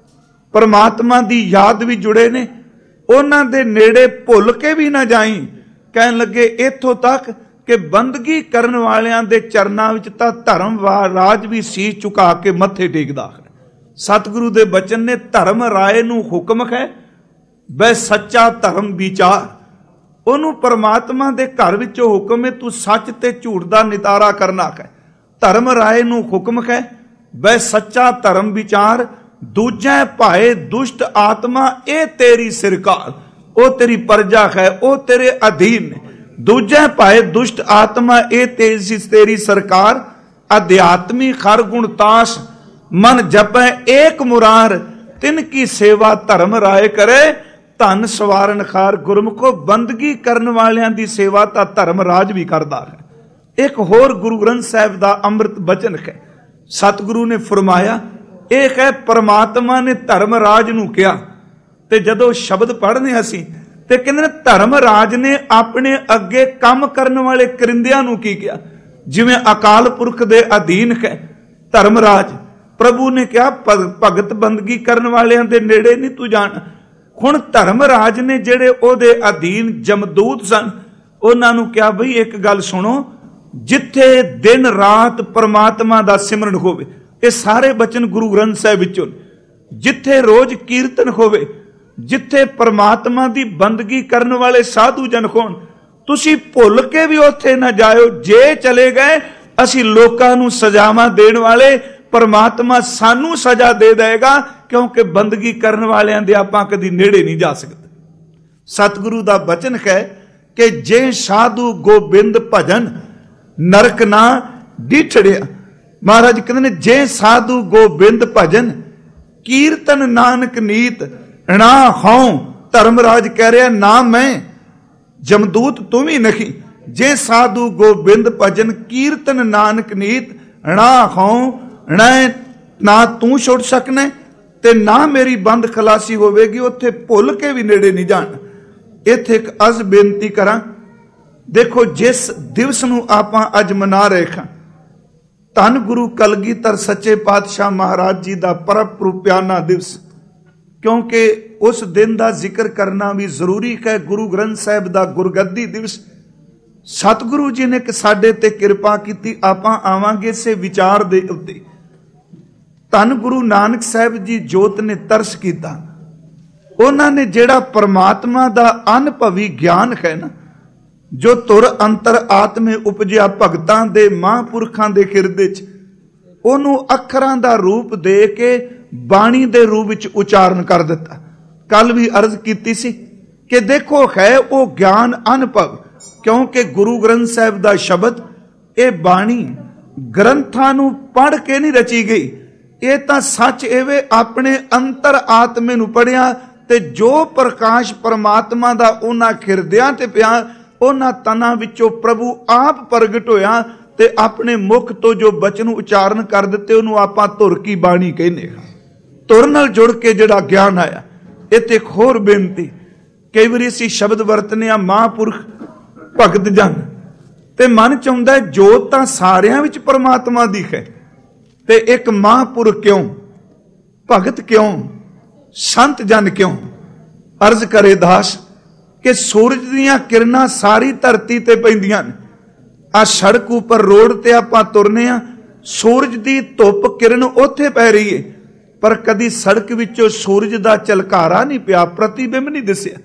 ਪਰਮਾਤਮਾ ਦੀ ਯਾਦ ਵੀ ਜੁੜੇ ਨੇ, ਉਹਨਾਂ ਦੇ ਨੇੜੇ ਭੁੱਲ ਕੇ ਵੀ ਨਾ ਜਾਈਂ। ਕਹਿਣ ਲੱਗੇ ਇੱਥੋਂ ਤੱਕ ਕਿ ਬੰਦਗੀ ਕਰਨ ਵਾਲਿਆਂ ਦੇ ਚਰਨਾਂ ਵਿੱਚ ਤਾਂ ਧਰਮ ਰਾਜ ਵੀ ਸੀਸ ਝੁਕਾ ਕੇ ਮੱਥੇ ਟੇਕਦਾ ਹੈ। ਸਤਿਗੁਰੂ ਦੇ ਬਚਨ ਨੇ ਧਰਮ ਰਾਏ ਨੂੰ ਹੁਕਮ ਹੈ ਬੈ ਸੱਚਾ ਧਰਮ ਵਿਚਾਰ। ਉਹਨੂੰ ਪਰਮਾਤਮਾ ਦੇ ਘਰ ਵਿੱਚੋਂ ਹੁਕਮ ਹੈ ਤੂੰ ਸੱਚ ਤੇ ਝੂਠ ਦਾ ਨਿਤਾਰਾ ਕਰਨਾ ਹੈ। ਧਰਮ ਰਾਏ ਨੂੰ ਹੁਕਮ ਹੈ ਬੈ ਸੱਚਾ ਧਰਮ ਵਿਚਾਰ। ਦੂਜੇ ਭਾਏ ਦੁਸ਼ਟ ਆਤਮਾ ਇਹ ਤੇਰੀ ਸਰਕਾਰ, ਉਹ ਤੇਰੀ ਪਰਜਾ ਹੈ, ਉਹ ਤੇਰੇ ਅਧੀਨ ਨੇ। ਦੂਜੇ ਭਾਏ ਦੁਸ਼ਟ ਆਤਮਾ ਇਹ ਤੇਰੀ ਤੇਰੀ ਸਰਕਾਰ। ਅਧਿਆਤਮੀ ਖਰ ਗੁਣ ਤਾਸ਼ ਮਨ ਜਪੈ ਏਕ ਮੁਰਾਰ। ਤਿਨ ਕੀ ਸੇਵਾ ਧਰਮ ਰਾਏ ਕਰੇ ਧਨ ਸਵਾਰਨ ਖਾਰ। ਗੁਰਮੁਖੋ ਬੰਦਗੀ ਕਰਨ ਵਾਲਿਆਂ ਦੀ ਸੇਵਾ ਤਾਂ ਧਰਮ ਰਾਜ ਵੀ ਕਰਦਾ ਹੈ। ਇੱਕ ਹੋਰ ਗੁਰੂ ਗ੍ਰੰਥ ਸਾਹਿਬ ਦਾ ਅੰਮ੍ਰਿਤ ਬਚਨ ਹੈ। ਸਤਿਗੁਰੂ ਨੇ ਫਰਮਾਇਆ ਇਹ ਹੈ ਪਰਮਾਤਮਾ ਨੇ ਧਰਮ ਰਾਜ ਨੂੰ ਕਿਹਾ। ਤੇ ਜਦੋਂ ਸ਼ਬਦ ਪੜ੍ਹਨੇ ਅਸੀਂ ਤੇ ਕਹਿੰਦੇ ਨੇ ਧਰਮ ਰਾਜ ਨੇ ਆਪਣੇ ਅੱਗੇ ਕੰਮ ਕਰਨ ਵਾਲੇ ਕਰਿੰਦਿਆਂ ਨੂੰ ਕੀ ਕਿਹਾ। ਜਿਵੇਂ ਅਕਾਲ ਪੁਰਖ ਦੇ ਅਧੀਨ ਹੈ ਧਰਮ ਰਾਜ, ਪ੍ਰਭੂ ਨੇ ਕਿਹਾ ਭਗਤ ਬੰਦਗੀ ਕਰਨ ਵਾਲਿਆਂ ਦੇ ਨੇੜੇ ਨਹੀਂ ਤੂੰ ਜਾਣਾ। ਹੁਣ ਧਰਮ ਰਾਜ ਨੇ ਜਿਹੜੇ ਉਹਦੇ ਅਧੀਨ ਜਮਦੂਤ ਸਨ ਉਹਨਾਂ ਨੂੰ ਕਿਹਾ ਬਈ ਇੱਕ ਗੱਲ ਸੁਣੋ, ਜਿੱਥੇ ਦਿਨ ਰਾਤ ਪਰਮਾਤਮਾ ਦਾ ਸਿਮਰਨ ਹੋਵੇ, ਇਹ ਸਾਰੇ ਬਚਨ ਗੁਰੂ ਗ੍ਰੰਥ ਸਾਹਿਬ ਵਿੱਚੋਂ, ਜਿੱਥੇ ਰੋਜ਼ ਕੀਰਤਨ ਹੋਵੇ, ਜਿੱਥੇ ਪਰਮਾਤਮਾ ਦੀ ਬੰਦਗੀ ਕਰਨ ਵਾਲੇ ਸਾਧੂ ਜਨ ਹੋਣ, ਤੁਸੀਂ ਭੁੱਲ ਕੇ ਵੀ ਉੱਥੇ ਨਾ ਜਾਇਓ। ਜੇ ਚਲੇ ਗਏ ਅਸੀਂ ਲੋਕਾਂ ਨੂੰ ਸਜ਼ਾਵਾਂ ਦੇਣ ਵਾਲੇ, ਪਰਮਾਤਮਾ ਸਾਨੂੰ ਸਜ਼ਾ ਦੇ ਦੇਗਾ ਕਿਉਂਕਿ ਬੰਦਗੀ ਕਰਨ ਵਾਲਿਆਂ ਦੇ ਆਪਾਂ ਕਦੀ ਨੇੜੇ ਨਹੀਂ ਜਾ ਸਕਦੇ। ਸਤਿਗੁਰੂ ਦਾ ਬਚਨ ਹੈ ਕਿ ਜੇ ਸਾਧੂ ਗੋਬਿੰਦ ਭਜਨ ਨਰਕ ਨਾ ਡਿਠੜਿਆ। ਮਹਾਰਾਜ ਕਹਿੰਦੇ ਨੇ ਜੇ ਸਾਧੂ ਗੋਬਿੰਦ ਭਜਨ ਕੀਰਤਨ ਨਾਨਕ ਨੀਤ ਨਾ ਹਉ। ਧਰਮ ਰਾਜ ਕਹਿ ਰਿਹਾ ਨਾ ਮੈਂ, ਜਮਦੂਤ ਤੂੰ ਵੀ ਨਹੀਂ। ਜੇ ਸਾਧੂ ਗੋਬਿੰਦ ਭਜਨ ਕੀਰਤਨ ਨਾਨਕ ਨੀਤ ਨਾ ਹਉ। ਨਾ ਤੂੰ ਛੁੱਟ ਸਕਣਾ ਤੇ ਨਾ ਮੇਰੀ ਬੰਦ ਖਲਾਸੀ ਹੋਵੇਗੀ। ਉੱਥੇ ਭੁੱਲ ਕੇ ਵੀ ਨੇੜੇ ਨਹੀਂ ਜਾਣਾ। ਇੱਥੇ ਇੱਕ ਅਜ਼ ਬੇਨਤੀ ਕਰਾਂ, ਦੇਖੋ ਜਿਸ ਦਿਵਸ ਨੂੰ ਆਪਾਂ ਅੱਜ ਮਨਾ ਰਹੇ ਹਾਂ, ਧੰਨ ਗੁਰੂ ਕਲਗੀਧਰ ਸੱਚੇ ਪਾਤਸ਼ਾਹ ਮਹਾਰਾਜ ਜੀ ਦਾ ਪਰਬ ਰੂਪਿਆਨਾ ਦਿਵਸ, ਕਿਉਂਕਿ ਉਸ ਦਿਨ ਦਾ ਜ਼ਿਕਰ ਕਰਨਾ ਵੀ ਜ਼ਰੂਰੀ ਹੈ। ਗੁਰੂ ਗ੍ਰੰਥ ਸਾਹਿਬ ਦਾ ਗੁਰਗੱਦੀ ਦਿਵਸ, ਸਤਿਗੁਰੂ ਜੀ ਨੇ ਸਾਡੇ ਤੇ ਕਿਰਪਾ ਕੀਤੀ। ਆਪਾਂ ਆਵਾਂਗੇ ਇਸੇ ਵਿਚਾਰ ਦੇ ਉੱਤੇ। ਧੰਨ ਗੁਰੂ ਨਾਨਕ ਸਾਹਿਬ ਜੀ ਜੋਤ ਨੇ ਤਰਸ ਕੀਤਾ। ਉਹਨਾਂ ਨੇ ਜਿਹੜਾ ਪਰਮਾਤਮਾ ਦਾ ਅਨੁਭਵੀ ਗਿਆਨ ਹੈ ਨਾ, ਜੋ ਤੁਰ ਅੰਤਰ ਆਤਮੇ ਉਪਜਿਆ ਭਗਤਾਂ ਦੇ ਮਹਾਂਪੁਰਖਾਂ ਦੇ ਹਿਰਦੇ 'ਚ, ਉਹਨੂੰ ਅੱਖਰਾਂ ਦਾ ਰੂਪ ਦੇ ਕੇ ਬਾਣੀ ਦੇ ਰੂਪ ਵਿੱਚ ਉਚਾਰਨ ਕਰ ਦਿੱਤਾ। ਕੱਲ ਵੀ ਅਰਜ਼ ਕੀਤੀ ਸੀ ਕਿ ਦੇਖੋ ਹੈ ਉਹ ਗਿਆਨ ਅਨੁਭਵ, ਕਿਉਂਕਿ ਗੁਰੂ ਗ੍ਰੰਥ ਸਾਹਿਬ ਦਾ ਸ਼ਬਦ, ਇਹ ਬਾਣੀ ਗ੍ਰੰਥਾਂ ਨੂੰ ਪੜ੍ਹ ਕੇ ਨਹੀਂ ਰਚੀ ਗਈ। ਇਹ ਤਾਂ ਸੱਚ ਐਵੇਂ ਆਪਣੇ ਅੰਤਰ ਆਤਮੇ ਨੂੰ ਪੜਿਆ ਤੇ ਜੋ ਪ੍ਰਕਾਸ਼ ਪਰਮਾਤਮਾ ਦਾ ਉਹਨਾਂ ਹਿਰਦਿਆਂ ਤੇ ਪਿਆ, ਉਹਨਾਂ ਤਨਾਂ ਵਿੱਚੋਂ ਪ੍ਰਭੂ ਆਪ ਪ੍ਰਗਟ ਹੋਇਆ ਤੇ ਆਪਣੇ ਮੁਖ ਤੋਂ ਜੋ ਬਚਨ ਉਚਾਰਨ ਕਰ ਦਿੱਤੇ ਉਹਨੂੰ ਆਪਾਂ ਧੁਰ ਕੀ ਬਾਣੀ ਕਹਿੰਦੇ ਹਾਂ। ਧੁਰ ਨਾਲ ਜੁੜ ਕੇ ਜਿਹੜਾ ਗਿਆਨ ਆਇਆ। ਇੱਥੇ ਇੱਕ ਹੋਰ ਬੇਨਤੀ, ਕਈ ਵਾਰੀ ਅਸੀਂ ਸ਼ਬਦ ਵਰਤਨੇ ਆ ਮਹਾਂਪੁਰਖ ਭਗਤ ਜਨ, ਤੇ ਮਨ ਚ ਆਉਂਦਾ ਜੋਤ ਤਾਂ ਸਾਰਿਆਂ ਵਿੱਚ ਪਰਮਾਤਮਾ ਦੀ ਹੈ, ਤੇ ਇੱਕ ਮਹਾਂਪੁਰਖ ਕਿਉਂ, ਭਗਤ ਕਿਉਂ, ਸੰਤ ਜਨ ਕਿਉਂ? ਅਰਜ਼ ਕਰੇ ਦਾਸ ਕਿ ਸੂਰਜ ਦੀਆਂ ਕਿਰਨਾਂ ਸਾਰੀ ਧਰਤੀ ਤੇ ਪੈਂਦੀਆਂ ਨੇ। ਆ ਸੜਕ ਉੱਪਰ ਰੋਡ ਤੇ ਆਪਾਂ ਤੁਰਨੇ ਆ, ਸੂਰਜ ਦੀ ਧੁੱਪ ਕਿਰਨ ਉੱਥੇ ਪੈ ਰਹੀ ਏ, ਪਰ ਕਦੀ ਸੜਕ ਵਿੱਚੋਂ ਸੂਰਜ ਦਾ ਝਲਕਾਰਾ ਨਹੀਂ ਪਿਆ, ਪ੍ਰਤੀਬਿੰਬ ਨਹੀਂ ਦਿਸਿਆ।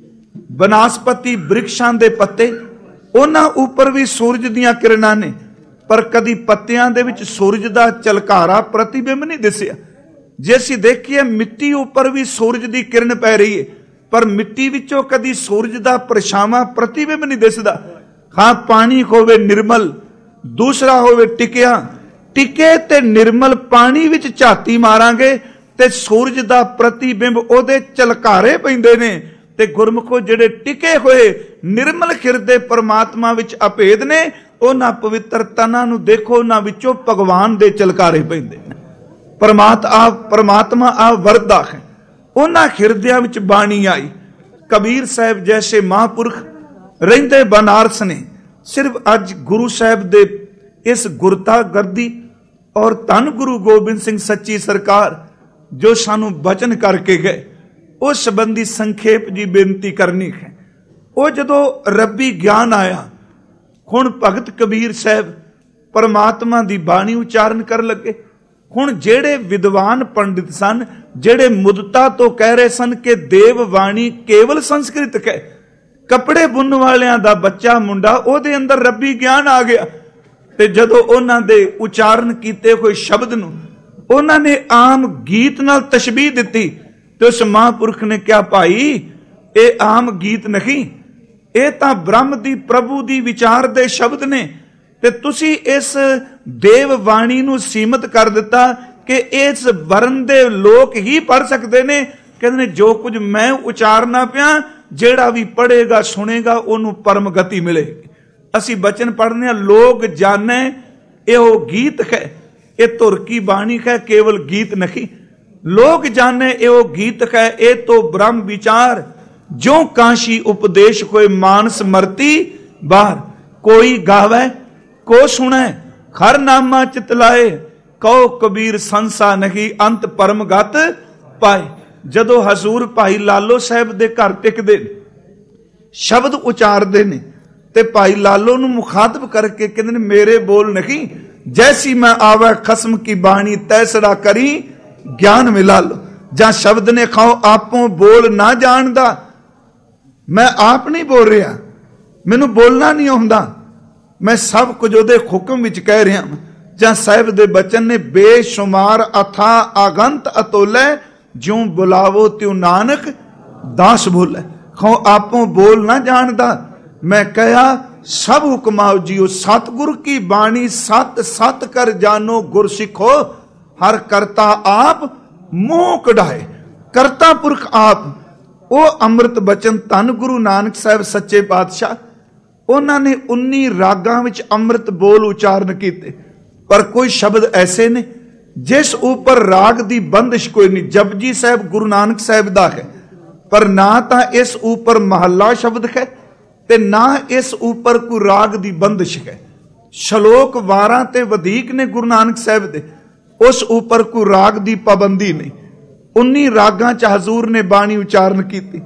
ਬਨਾਸਪਤੀ ਬ੍ਰਿਕਸ਼ਾਂ ਦੇ ਪੱਤੇ, ਉਹਨਾਂ ਉੱਪਰ ਵੀ ਸੂਰਜ ਦੀਆਂ ਕਿਰਨਾਂ ਨੇ, ਪਰ ਕਦੀ ਪੱਤਿਆਂ ਦੇ ਵਿੱਚ ਸੂਰਜ ਦਾ ਝਲਕਾਰਾ ਪ੍ਰਤੀਬਿੰਬ ਨਹੀਂ ਦਿਸਿਆ। ਜੇ ਅਸੀਂ ਦੇਖੀਏ ਮਿੱਟੀ ਉੱਪਰ ਵੀ ਸੂਰਜ ਦੀ ਕਿਰਨ ਪੈ ਰਹੀ ਹੈ, ਪਰ ਮਿੱਟੀ ਵਿੱਚੋਂ ਕਦੀ ਸੂਰਜ ਦਾ ਪਰਛਾਵਾਂ ਪ੍ਰਤੀਬਿੰਬ ਨਹੀਂ ਦਿਸਦਾ। ਹਾਂ ਪਾਣੀ ਹੋਵੇ ਨਿਰਮਲ, ਦੂਸਰਾ ਹੋਵੇ ਟਿਕਿਆ, ਟਿਕੇ ਤੇ ਨਿਰਮਲ ਪਾਣੀ ਵਿੱਚ ਝਾਤੀ ਮਾਰਾਂਗੇ ਤੇ ਸੂਰਜ ਦਾ ਪ੍ਰਤੀਬਿੰਬ ਉਹਦੇ ਝਲਕਾਰੇ ਪੈਂਦੇ ਨੇ। ਤੇ ਗੁਰਮੁਖੋ ਜਿਹੜੇ ਟਿਕੇ ਹੋਏ ਨਿਰਮਲ ਹਿਰਦੇ ਪਰਮਾਤਮਾ ਵਿੱਚ ਅਭੇਦ ਨੇ, ਉਹਨਾਂ ਪਵਿੱਤਰ ਤਨਾਂ ਨੂੰ ਦੇਖੋ, ਉਹਨਾਂ ਵਿੱਚੋਂ ਭਗਵਾਨ ਦੇ ਝਲਕਾਰੇ ਪੈਂਦੇ ਨੇ। ਪਰਮਾਤ ਆ ਪਰਮਾਤਮਾ ਆ ਵਰਦਾ ਹੈ। ਉਹਨਾਂ ਹਿਰਦਿਆਂ ਵਿੱਚ ਬਾਣੀ ਆਈ। ਕਬੀਰ ਸਾਹਿਬ ਜੈਸੇ ਮਹਾਂਪੁਰਖ ਰਹਿੰਦੇ ਬਨਾਰਸ ਨੇ। ਸਿਰਫ ਅੱਜ ਗੁਰੂ ਸਾਹਿਬ ਦੇ ਇਸ ਗੁਰਤਾ ਗਰਦੀ ਔਰ ਧੰਨ ਗੁਰੂ ਗੋਬਿੰਦ ਸਿੰਘ ਸੱਚੀ ਸਰਕਾਰ ਜੋ ਸਾਨੂੰ ਬਚਨ ਕਰਕੇ ਗਏ, ਉਸ ਸੰਬੰਧੀ ਸੰਖੇਪ ਜੀ ਬੇਨਤੀ ਕਰਨੀ ਹੈ। ਉਹ ਜਦੋਂ ਰੱਬੀ ਗਿਆਨ ਆਇਆ, ਹੁਣ ਭਗਤ ਕਬੀਰ ਸਾਹਿਬ ਪਰਮਾਤਮਾ ਦੀ ਬਾਣੀ ਉਚਾਰਨ ਕਰਨ ਲੱਗੇ। ਹੁਣ ਜਿਹੜੇ ਵਿਦਵਾਨ ਪੰਡਿਤ ਸਨ, ਜਿਹੜੇ ਮੁਦਤਾ ਤੋਂ ਕਹਿ ਰਹੇ ਸਨ ਕਿ ਦੇਵ ਬਾਣੀ ਕੇਵਲ ਸੰਸਕ੍ਰਿਤ ਹੈ, ਕੱਪੜੇ ਬੁਣਨ ਵਾਲਿਆਂ ਦਾ ਬੱਚਾ ਮੁੰਡਾ, ਉਹਦੇ ਅੰਦਰ ਰੱਬੀ ਗਿਆਨ ਆ ਗਿਆ। ਤੇ ਜਦੋਂ ਉਹਨਾਂ ਦੇ ਉਚਾਰਨ ਕੀਤੇ ਹੋਏ ਸ਼ਬਦ ਨੂੰ ਉਹਨਾਂ ਨੇ ਆਮ ਗੀਤ ਨਾਲ ਤਸ਼ਬੀਹ ਦਿੱਤੀ, ਤੇ ਉਸ ਮਹਾਂਪੁਰਖ ਨੇ ਕਿਹਾ, ਭਾਈ ਇਹ ਆਮ ਗੀਤ ਨਹੀਂ, ਇਹ ਤਾਂ ਬ੍ਰਹਮ ਦੀ ਪ੍ਰਭੂ ਦੀ ਵਿਚਾਰ ਦੇ ਸ਼ਬਦ ਨੇ, ਤੇ ਤੁਸੀਂ ਇਸ ਦੇਵ ਬਾਣੀ ਨੂੰ ਸੀਮਤ ਕਰ ਦਿੱਤਾ ਕਿ ਇਸ ਵਰਨ ਦੇ ਲੋਕ ਹੀ ਪੜ ਸਕਦੇ ਨੇ। ਕਹਿੰਦੇ ਨੇ ਜੋ ਕੁਝ ਮੈਂ ਉਚਾਰਨਾ ਪਿਆ, ਜਿਹੜਾ ਵੀ ਪੜੇਗਾ ਸੁਣੇਗਾ ਉਹਨੂੰ ਪਰਮ ਗਤੀ ਮਿਲੇਗੀ। ਅਸੀਂ ਬਚਨ ਪੜ੍ਹਨੇ ਆ, ਲੋਕ ਜਾਣੇ ਇਹੋ ਗੀਤ ਹੈ, ਇਹ ਧੁਰ ਕੀ ਬਾਣੀ ਹੈ, ਕੇਵਲ ਗੀਤ ਨਹੀਂ। ਲੋਕ ਜਾਣੇ ਇਹੋ ਗੀਤ ਹੈ, ਇਹ ਤੋਂ ਬ੍ਰਹਮ ਵਿਚਾਰ, ਜੋ ਕਾਸ਼ੀ ਉਪਦੇਸ਼ ਹੋਏ ਮਾਨਸ ਮਰਤੀ ਬਾਹਰ। ਕੋਈ ਗਾਵੇ ਕੋ ਸੁਣੇ, ਹਰ ਨਾਮਾ ਚਿਤ ਲਾਏ, ਕਹੋ ਕਬੀਰ ਸੰਸਾ ਨਹੀਂ, ਅੰਤ ਪਰਮ ਗਤ ਪਾਏ। ਜਦੋਂ ਹਜ਼ੂਰ ਭਾਈ ਲਾਲੋ ਸਾਹਿਬ ਦੇ ਘਰ ਟਿਕਦੇ ਸ਼ਬਦ ਉਚਾਰਦੇ ਨੇ, ਤੇ ਭਾਈ ਲਾਲੋ ਨੂੰ ਮੁਖਾਤਬ ਕਰਕੇ ਕਹਿੰਦੇ ਨੇ, ਮੇਰੇ ਬੋਲ ਨਹੀਂ, ਜੈਸੀ ਮੈਂ ਆਵੇ ਖਸਮ ਕੀ ਬਾਣੀ, ਤੈਸੜਾ ਕਰੀ ਗਿਆਨ ਮਿਲਾ ਲੋ। ਜਾਂ ਸ਼ਬਦ ਨੇ ਖਾਓ ਆਪੋਂ ਬੋਲ ਨਾ ਜਾਣਦਾ, ਮੈਂ ਆਪ ਨਹੀਂ ਬੋਲ ਰਿਹਾ, ਮੈਨੂੰ ਬੋਲਣਾ ਨਹੀਂ ਆਉਂਦਾ, ਮੈਂ ਸਭ ਕੁਝ ਉਹਦੇ ਹੁਕਮ ਵਿੱਚ ਕਹਿ ਰਿਹਾ। ਜਾਂ ਸਾਹਿਬ ਦੇ ਬਚਨ ਨੇ, ਬੇਸ਼ੁਮਾਰ ਅਥਾ ਆਗੰਤ ਅਤੋਲੇ, ਜਿਉ ਬੁਲਾਵੋ ਤਿਉ ਨਾਨਕ ਦਾਸ ਬੋਲੇ। ਖਾਓ ਆਪੋਂ ਬੋਲ ਨਾ ਜਾਣਦਾ, ਮੈਂ ਕਹਿਆ ਸਭ ਹੁਕਮਾਓ ਜੀਓ, ਸਤਿਗੁਰ ਕੀ ਬਾਣੀ ਸਤ ਸਤ ਕਰ ਜਾਨੋ, ਗੁਰ ਸਿੱਖੋ ਹਰ ਕਰਤਾ ਆਪ ਮੋਹ ਕਢਾਏ। ਕਰਤਾ ਪੁਰਖ ਆਪ। ਉਹ ਅੰਮ੍ਰਿਤ ਬਚਨ ਧੰਨ ਗੁਰੂ ਨਾਨਕ ਸਾਹਿਬ ਸੱਚੇ ਪਾਤਸ਼ਾਹ, ਉਹਨਾਂ ਨੇ ਉੱਨੀ ਰਾਗਾਂ ਵਿੱਚ ਅੰਮ੍ਰਿਤ ਬੋਲ ਉਚਾਰਨ ਕੀਤੇ, ਪਰ ਕੋਈ ਸ਼ਬਦ ਐਸੇ ਨੇ ਜਿਸ ਉੱਪਰ ਰਾਗ ਦੀ ਬੰਦਿਸ਼ ਕੋਈ ਨਹੀਂ। ਜਪਜੀ ਸਾਹਿਬ ਗੁਰੂ ਨਾਨਕ ਸਾਹਿਬ ਦਾ ਹੈ, ਪਰ ਨਾ ਤਾਂ ਇਸ ਉੱਪਰ ਮਹੱਲਾ ਸ਼ਬਦ ਹੈ ਤੇ ਨਾ ਇਸ ਉੱਪਰ ਕੋਈ ਰਾਗ ਦੀ ਬੰਦਿਸ਼ ਹੈ। ਸ਼ਲੋਕ ਵਾਰਾਂ ਤੇ ਵਧੇਕ ਨੇ ਗੁਰੂ ਨਾਨਕ ਸਾਹਿਬ ਦੇ, ਉਸ ਉੱਪਰ ਕੋਈ ਰਾਗ ਦੀ ਪਾਬੰਦੀ ਨਹੀਂ। ਉੱਨੀ ਰਾਗਾਂ ਚ ਹਜ਼ੂਰ ਨੇ ਬਾਣੀ ਉਚਾਰਨ ਕੀਤੀ।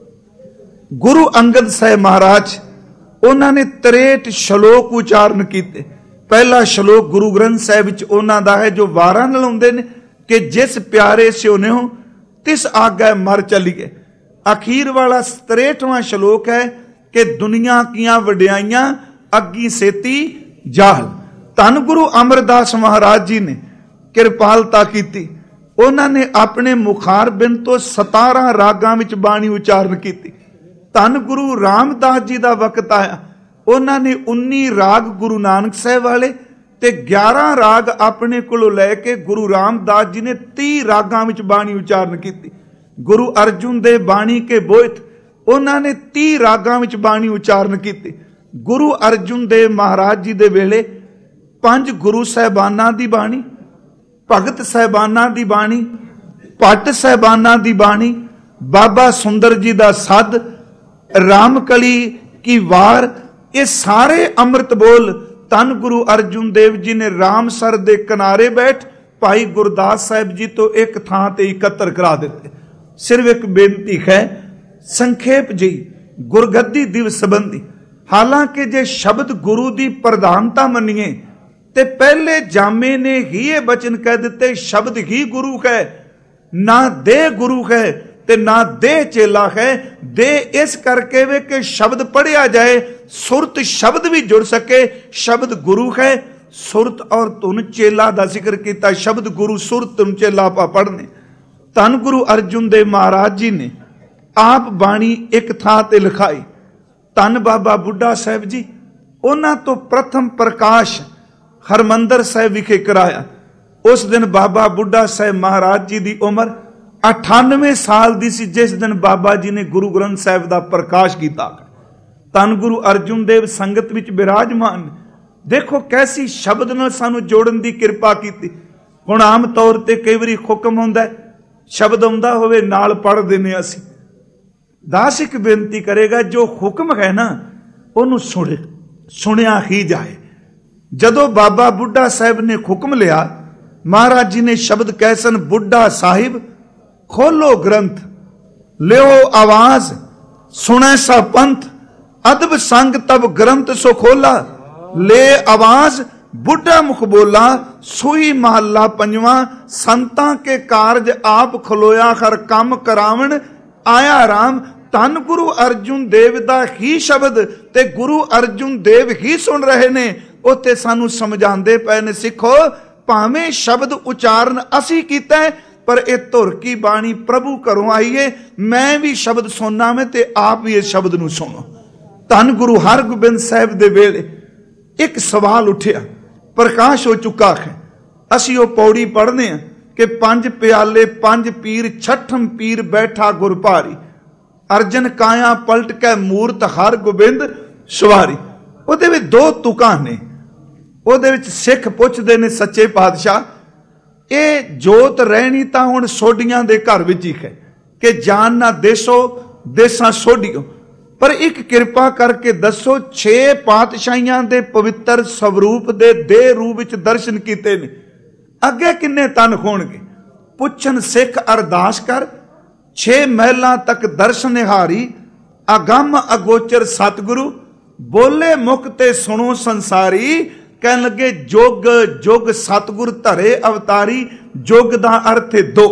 ਗੁਰੂ ਅੰਗਦ ਸਾਹਿਬ ਮਹਾਰਾਜ, ਉਹਨਾਂ ਨੇ ਤਰੇਹਠ ਸ਼ਲੋਕ ਉਚਾਰਨ ਕੀਤੇ। ਪਹਿਲਾ ਸ਼ਲੋਕ ਗੁਰੂ ਗ੍ਰੰਥ ਸਾਹਿਬ ਵਿੱਚ ਉਹਨਾਂ ਦਾ ਹੈ, ਜੋ ਵਾਰਾਂ ਨਾਲ ਆਉਂਦੇ ਨੇ ਕਿ ਜਿਸ ਪਿਆਰੇ ਸਿਉਨਿਓ ਤਿਸ ਆਗੈ ਮਰ ਚਲੀਏ। ਅਖੀਰ ਵਾਲਾ ਤਰੇਹਠਵਾਂ ਸ਼ਲੋਕ ਹੈ ਕਿ ਦੁਨੀਆ ਕੀਆਂ ਵਡਿਆਈਆਂ ਅੱਗੀ ਸੇਤੀ ਜਾਲ। ਧੰਨ ਗੁਰੂ ਅਮਰਦਾਸ ਮਹਾਰਾਜ ਜੀ ਨੇ ਕਿਰਪਾਲਤਾ ਕੀਤੀ, ਉਹਨਾਂ ਨੇ ਆਪਣੇ ਮੁਖਾਰ ਬਿੰਦ ਤੋਂ ਸਤਾਰਾਂ ਰਾਗਾਂ ਵਿੱਚ ਬਾਣੀ ਉਚਾਰਨ ਕੀਤੀ। ਧੰਨ ਗੁਰੂ ਰਾਮਦਾਸ ਜੀ ਦਾ ਵਕਤ ਆਇਆ, ਉਹਨਾਂ ਨੇ ਉੱਨੀ ਰਾਗ ਗੁਰੂ ਨਾਨਕ ਸਾਹਿਬ ਵਾਲੇ ਤੇ ਗਿਆਰਾਂ ਰਾਗ ਆਪਣੇ ਕੋਲੋਂ ਲੈ ਕੇ ਗੁਰੂ ਰਾਮਦਾਸ ਜੀ ਨੇ ਤੀਹ ਰਾਗਾਂ ਵਿੱਚ ਬਾਣੀ ਉਚਾਰਨ ਕੀਤੀ। ਗੁਰੂ ਅਰਜੁਨ ਦੇ ਬਾਣੀ ਕੇ ਬੋਇਤ, ਉਹਨਾਂ ਨੇ ਤੀਹ ਰਾਗਾਂ ਵਿੱਚ ਬਾਣੀ ਉਚਾਰਨ ਕੀਤੀ। ਗੁਰੂ ਅਰਜੁਨ ਦੇਵ ਮਹਾਰਾਜ ਜੀ ਦੇ ਵੇਲੇ ਪੰਜ ਗੁਰੂ ਸਾਹਿਬਾਨਾਂ ਦੀ ਬਾਣੀ, ਭਗਤ ਸਾਹਿਬਾਨਾਂ ਦੀ ਬਾਣੀ, ਭੱਟ ਸਾਹਿਬਾਨਾਂ ਦੀ ਬਾਣੀ, ਬਾਬਾ ਸੁੰਦਰ ਜੀ ਦਾ ਸੱਦ, ਰਾਮਕਲੀ ਕੀ ਵਾਰ, ਇਹ ਸਾਰੇ ਅੰਮ੍ਰਿਤ ਬੋਲ ਧੰਨ ਗੁਰੂ ਅਰਜੁਨ ਦੇਵ ਜੀ ਨੇ ਰਾਮਸਰ ਦੇ ਕਿਨਾਰੇ ਬੈਠ ਭਾਈ ਗੁਰਦਾਸ ਸਾਹਿਬ ਜੀ ਤੋਂ ਇੱਕ ਥਾਂ ਤੇ ਇਕੱਤਰ ਕਰਾ ਦਿੱਤੇ। ਸਿਰਫ ਇੱਕ ਬੇਨਤੀ ਹੈ ਸੰਖੇਪ ਜੀ ਗੁਰਗੱਦੀ ਦਿਵਸ ਸੰਬੰਧੀ। ਹਾਲਾਂਕਿ ਜੇ ਸ਼ਬਦ ਗੁਰੂ ਦੀ ਪ੍ਰਧਾਨਤਾ ਮੰਨੀਏ ਤੇ ਪਹਿਲੇ ਜਾਮੇ ਨੇ ਹੀ ਇਹ ਬਚਨ ਕਹਿ ਦਿੱਤੇ, ਸ਼ਬਦ ਹੀ ਗੁਰੂ ਹੈ, ਨਾ ਦੇ ਗੁਰੂ ਹੈ ਤੇ ਨਾ ਦੇ ਚੇਲਾ ਹੈ। ਦੇ ਇਸ ਕਰਕੇ ਵੇ ਕਿ ਸ਼ਬਦ ਪੜਿਆ ਜਾਏ, ਸੁਰਤ ਸ਼ਬਦ ਵੀ ਜੁੜ ਸਕੇ। ਸ਼ਬਦ ਗੁਰੂ ਹੈ, ਸੁਰਤ ਔਰ ਧੁਨ ਚੇਲਾ ਦਾ ਜ਼ਿਕਰ ਕੀਤਾ। ਸ਼ਬਦ ਗੁਰੂ, ਸੁਰਤ, ਧੁਨ, ਚੇਲਾ ਆਪਾਂ ਪੜ੍ਹਨੇ। ਧੰਨ ਗੁਰੂ ਅਰਜੁਨ ਦੇਵ ਮਹਾਰਾਜ ਜੀ ਨੇ ਆਪ ਬਾਣੀ ਇੱਕ ਥਾਂ ਤੇ ਲਿਖਾਈ। ਧੰਨ ਬਾਬਾ ਬੁੱਢਾ ਸਾਹਿਬ ਜੀ, ਉਹਨਾਂ ਤੋਂ ਪ੍ਰਥਮ ਪ੍ਰਕਾਸ਼ ਹਰਮੰਦਰ ਸਾਹਿਬ ਵਿਖੇ ਕਰਾਇਆ। ਉਸ ਦਿਨ ਬਾਬਾ ਬੁੱਢਾ ਸਾਹਿਬ ਮਹਾਰਾਜ ਜੀ ਦੀ ਉਮਰ ਅਠਾਨਵੇਂ ਸਾਲ ਦੀ ਸੀ, ਜਿਸ ਦਿਨ ਬਾਬਾ ਜੀ ਨੇ ਗੁਰੂ ਗ੍ਰੰਥ ਸਾਹਿਬ ਦਾ ਪ੍ਰਕਾਸ਼ ਕੀਤਾ। ਧੰਨ ਗੁਰੂ ਅਰਜੁਨ ਦੇਵ ਸੰਗਤ ਵਿੱਚ ਬਿਰਾਜਮਾਨ। ਦੇਖੋ ਕੈਸੀ ਸ਼ਬਦ ਨਾਲ ਸਾਨੂੰ ਜੋੜਨ ਦੀ ਕਿਰਪਾ ਕੀਤੀ। ਹੁਣ ਆਮ ਤੌਰ ਤੇ ਕਈ ਵਾਰੀ ਹੁਕਮ ਹੁੰਦਾ, ਸ਼ਬਦ ਆਉਂਦਾ ਹੋਵੇ ਨਾਲ ਪੜ੍ਹ ਦਿੰਦੇ ਅਸੀਂ। ਦਾਸ ਇੱਕ ਬੇਨਤੀ ਕਰੇਗਾ, ਜੋ ਹੁਕਮ ਹੈ ਨਾ ਉਹਨੂੰ ਸੁਣ ਸੁਣਿਆ ਹੀ ਜਾਏ। ਜਦੋਂ ਬਾਬਾ ਬੁੱਢਾ ਸਾਹਿਬ ਨੇ ਹੁਕਮ ਲਿਆ, ਮਹਾਰਾਜ ਜੀ ਨੇ ਸ਼ਬਦ ਕਹਿ ਸਨ, ਬੁੱਢਾ ਸਾਹਿਬ ਖੋਲੋ ਗ੍ਰੰਥ, ਲਿਓ ਆਵਾਜ਼, ਸੁਣੈ ਸਭ ਪੰਥ, ਅਦਬ ਸੰਗ ਤਬ ਗ੍ਰੰਥ ਸੋ ਖੋਲਾ, ਲੈ ਆਵਾਜ਼ ਬੁੱਢਾ ਮੁਖ ਬੋਲਾ, ਸੂਈ ਮਹੱਲਾ ਪੰਜਵਾਂ, ਸੰਤਾਂ ਕੇ ਕਾਰਜ ਆਪ ਖਲੋਇਆ, ਹਰ ਕੰਮ ਕਰਾਵਣ ਆਇਆ ਰਾਮ। ਧੰਨ ਗੁਰੂ ਅਰਜੁਨ ਦੇਵ ਦਾ ਹੀ ਸ਼ਬਦ ਤੇ ਗੁਰੂ ਅਰਜੁਨ ਦੇਵ ਹੀ ਸੁਣ ਰਹੇ ਨੇ। ਉੱਥੇ ਸਾਨੂੰ ਸਮਝਾਉਂਦੇ ਪਏ ਨੇ, ਸਿੱਖੋ ਭਾਵੇਂ ਸ਼ਬਦ ਉਚਾਰਨ ਅਸੀਂ ਕੀਤਾ ਪਰ ਇਹ ਧੁਰ ਕੀ ਬਾਣੀ ਪ੍ਰਭੂ ਘਰੋਂ ਆਈ ਏ। ਮੈਂ ਵੀ ਸ਼ਬਦ ਸੁਣਨਾ ਮੈਂ ਤੇ ਆਪ ਵੀ ਇਸ ਸ਼ਬਦ ਨੂੰ ਸੁਣੋ। ਧੰਨ ਗੁਰੂ ਹਰਗੋਬਿੰਦ ਸਾਹਿਬ ਦੇ ਵੇਲੇ ਇੱਕ ਸਵਾਲ ਉੱਠਿਆ, ਪ੍ਰਕਾਸ਼ ਹੋ ਚੁੱਕਾ ਹੈ। ਅਸੀਂ ਉਹ ਪੌੜੀ ਪੜ੍ਹਦੇ ਹਾਂ ਕਿ ਪੰਜ ਪਿਆਲੇ ਪੰਜ ਪੀਰ, ਛਠਮ ਪੀਰ ਬੈਠਾ ਗੁਰ ਭਾਰੀ, ਅਰਜਨ ਕਾਇਆ ਪਲਟ ਕੇ ਮੂਰਤ ਹਰਗੋਬਿੰਦ ਸਵਾਰੀ। ਉਹਦੇ ਵਿੱਚ ਦੋ ਤੁਕਾਂ ਨੇ। ਉਹਦੇ ਵਿੱਚ ਸਿੱਖ ਪੁੱਛਦੇ ਨੇ, ਸੱਚੇ ਪਾਤਸ਼ਾਹ ਇਹ ਜੋਤ ਰਹਿਣੀ ਤਾਂ ਹੁਣ ਸੋਢੀਆਂ ਦੇ ਘਰ ਵਿੱਚ ਹੀ ਹੈ ਕਿ ਜਾਨ ਨਾ ਦੇਸੋ ਦੇਸਾਂ ਸੋਢੀਓ, ਪਰ ਇੱਕ ਕਿਰਪਾ ਕਰਕੇ ਦੱਸੋ, ਛੇ ਪਾਤਸ਼ਾਹੀਆਂ ਦੇ ਪਵਿੱਤਰ ਸਵਰੂਪ ਦੇ ਦੇਹ ਰੂਪ ਵਿੱਚ ਦਰਸ਼ਨ ਕੀਤੇ ਨੇ, ਅੱਗੇ ਕਿੰਨੇ ਤਨ ਹੋਣਗੇ? ਪੁੱਛਣ ਸਿੱਖ ਅਰਦਾਸ ਕਰ, ਛੇ ਮਹਿਲਾਂ ਤੱਕ ਦਰਸ਼ਨ ਨਿਹਾਰੀ, ਅਗੰਮ ਅਗੋਚਰ ਸਤਿਗੁਰੂ, ਬੋਲੇ ਮੁਖ ਤੇ ਸੁਣੋ ਸੰਸਾਰੀ। ਕਹਿਣ ਲੱਗੇ ਜੁਗ ਜੁਗ ਸਤਿਗੁਰ ਧਰੇ ਅਵਤਾਰੀ। ਜੁਗ ਦਾ ਅਰਥ ਹੈ ਦੋ,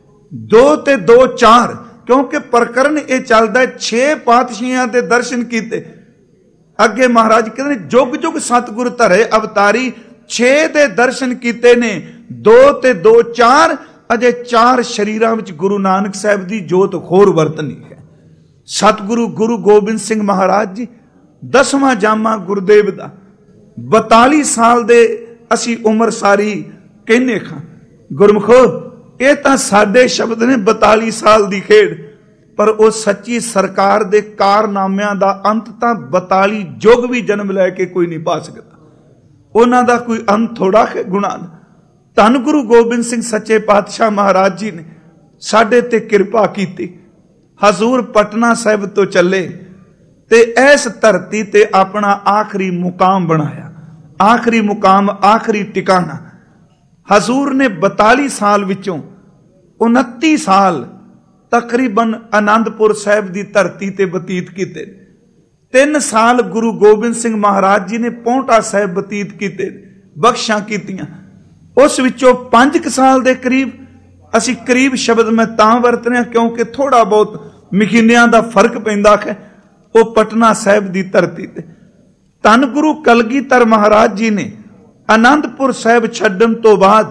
ਦੋ ਤੇ ਦੋ ਚਾਰ, ਕਿਉਂਕਿ ਪ੍ਰਕਰਨ ਇਹ ਚੱਲਦਾ ਛੇ ਪਾਤਸ਼ਾਹੀਆਂ ਦੇ ਦਰਸ਼ਨ ਕੀਤੇ। ਅੱਗੇ ਮਹਾਰਾਜ ਕਹਿੰਦੇ ਨੇ ਜੁਗ ਜੁਗ ਸਤਿਗੁਰ ਧਰੇ ਅਵਤਾਰੀ, ਛੇ ਦੇ ਦਰਸ਼ਨ ਕੀਤੇ ਨੇ, ਦੋ ਤੇ ਦੋ ਚਾਰ। ਅਜੇ ਚਾਰ ਸ਼ਰੀਰਾਂ ਵਿੱਚ ਗੁਰੂ ਨਾਨਕ ਸਾਹਿਬ ਦੀ ਜੋਤ ਹੋਰ ਵਰਤਨੀ ਹੈ। ਸਤਿਗੁਰੂ ਗੁਰੂ ਗੋਬਿੰਦ ਸਿੰਘ ਮਹਾਰਾਜ ਜੀ, ਦਸਵਾਂ ਜਾਮਾ ਗੁਰਦੇਵ ਦਾ, ਬਤਾਲੀ ਸਾਲ ਦੇ ਅਸੀਂ ਉਮਰ ਸਾਰੀ ਕਹਿੰਦੇ ਖਾਂ। ਗੁਰਮੁਖੋ ਇਹ ਤਾਂ ਸਾਡੇ ਸ਼ਬਦ ਨੇ, ਬਤਾਲੀ ਸਾਲ ਦੀ ਖੇਡ, ਪਰ ਉਹ ਸੱਚੀ ਸਰਕਾਰ ਦੇ ਕਾਰਨਾਮਿਆਂ ਦਾ ਅੰਤ ਤਾਂ ਬਤਾਲੀ ਯੁੱਗ ਵੀ ਜਨਮ ਲੈ ਕੇ ਕੋਈ ਨਹੀਂ ਪਾ ਸਕਦਾ। ਉਹਨਾਂ ਦਾ ਕੋਈ ਅੰਤ ਥੋੜਾ ਹੈ ਗੁਣਾਂ ਦਾ। ਧੰਨ ਗੁਰੂ ਗੋਬਿੰਦ ਸਿੰਘ ਸੱਚੇ ਪਾਤਸ਼ਾਹ ਮਹਾਰਾਜ ਜੀ ਨੇ ਸਾਡੇ ਤੇ ਕਿਰਪਾ ਕੀਤੀ। ਹਜ਼ੂਰ ਪਟਨਾ ਸਾਹਿਬ ਤੋਂ ਚੱਲੇ ਤੇ ਇਸ ਧਰਤੀ ਤੇ ਆਪਣਾ ਆਖਰੀ ਮੁਕਾਮ ਬਣਾਇਆ। ਆਖਰੀ ਮੁਕਾਮ, ਆਖਰੀ ਟਿਕਾਣਾ। ਹਜ਼ੂਰ ਨੇ ਬਤਾਲੀ ਸਾਲ ਵਿੱਚੋਂ ਉਨੱਤੀ ਸਾਲ ਤਕਰੀਬਨ ਆਨੰਦਪੁਰ ਸਾਹਿਬ ਦੀ ਧਰਤੀ ਤੇ ਬਤੀਤ ਕੀਤੇ। ਤਿੰਨ ਸਾਲ ਗੁਰੂ ਗੋਬਿੰਦ ਸਿੰਘ ਮਹਾਰਾਜ ਜੀ ਨੇ ਪੌਂਟਾ ਸਾਹਿਬ ਬਤੀਤ ਕੀਤੇ, ਬਖਸ਼ਾਂ ਕੀਤੀਆਂ। ਉਸ ਵਿੱਚੋਂ ਪੰਜ ਕੁ ਸਾਲ ਦੇ ਕਰੀਬ, ਅਸੀਂ ਕਰੀਬ ਸ਼ਬਦ ਮੈਂ ਤਾਂ ਵਰਤ ਰਿਹਾ ਕਿਉਂਕਿ ਥੋੜਾ ਬਹੁਤ ਮਹੀਨਿਆਂ ਦਾ ਫਰਕ ਪੈਂਦਾ ਹੈ, ਉਹ ਪਟਨਾ ਸਾਹਿਬ ਦੀ ਧਰਤੀ ਤੇ। ਧੰਨ ਗੁਰੂ ਕਲਗੀਧਰ ਮਹਾਰਾਜ ਜੀ ਨੇ ਆਨੰਦਪੁਰ ਸਾਹਿਬ ਛੱਡਣ ਤੋਂ ਬਾਅਦ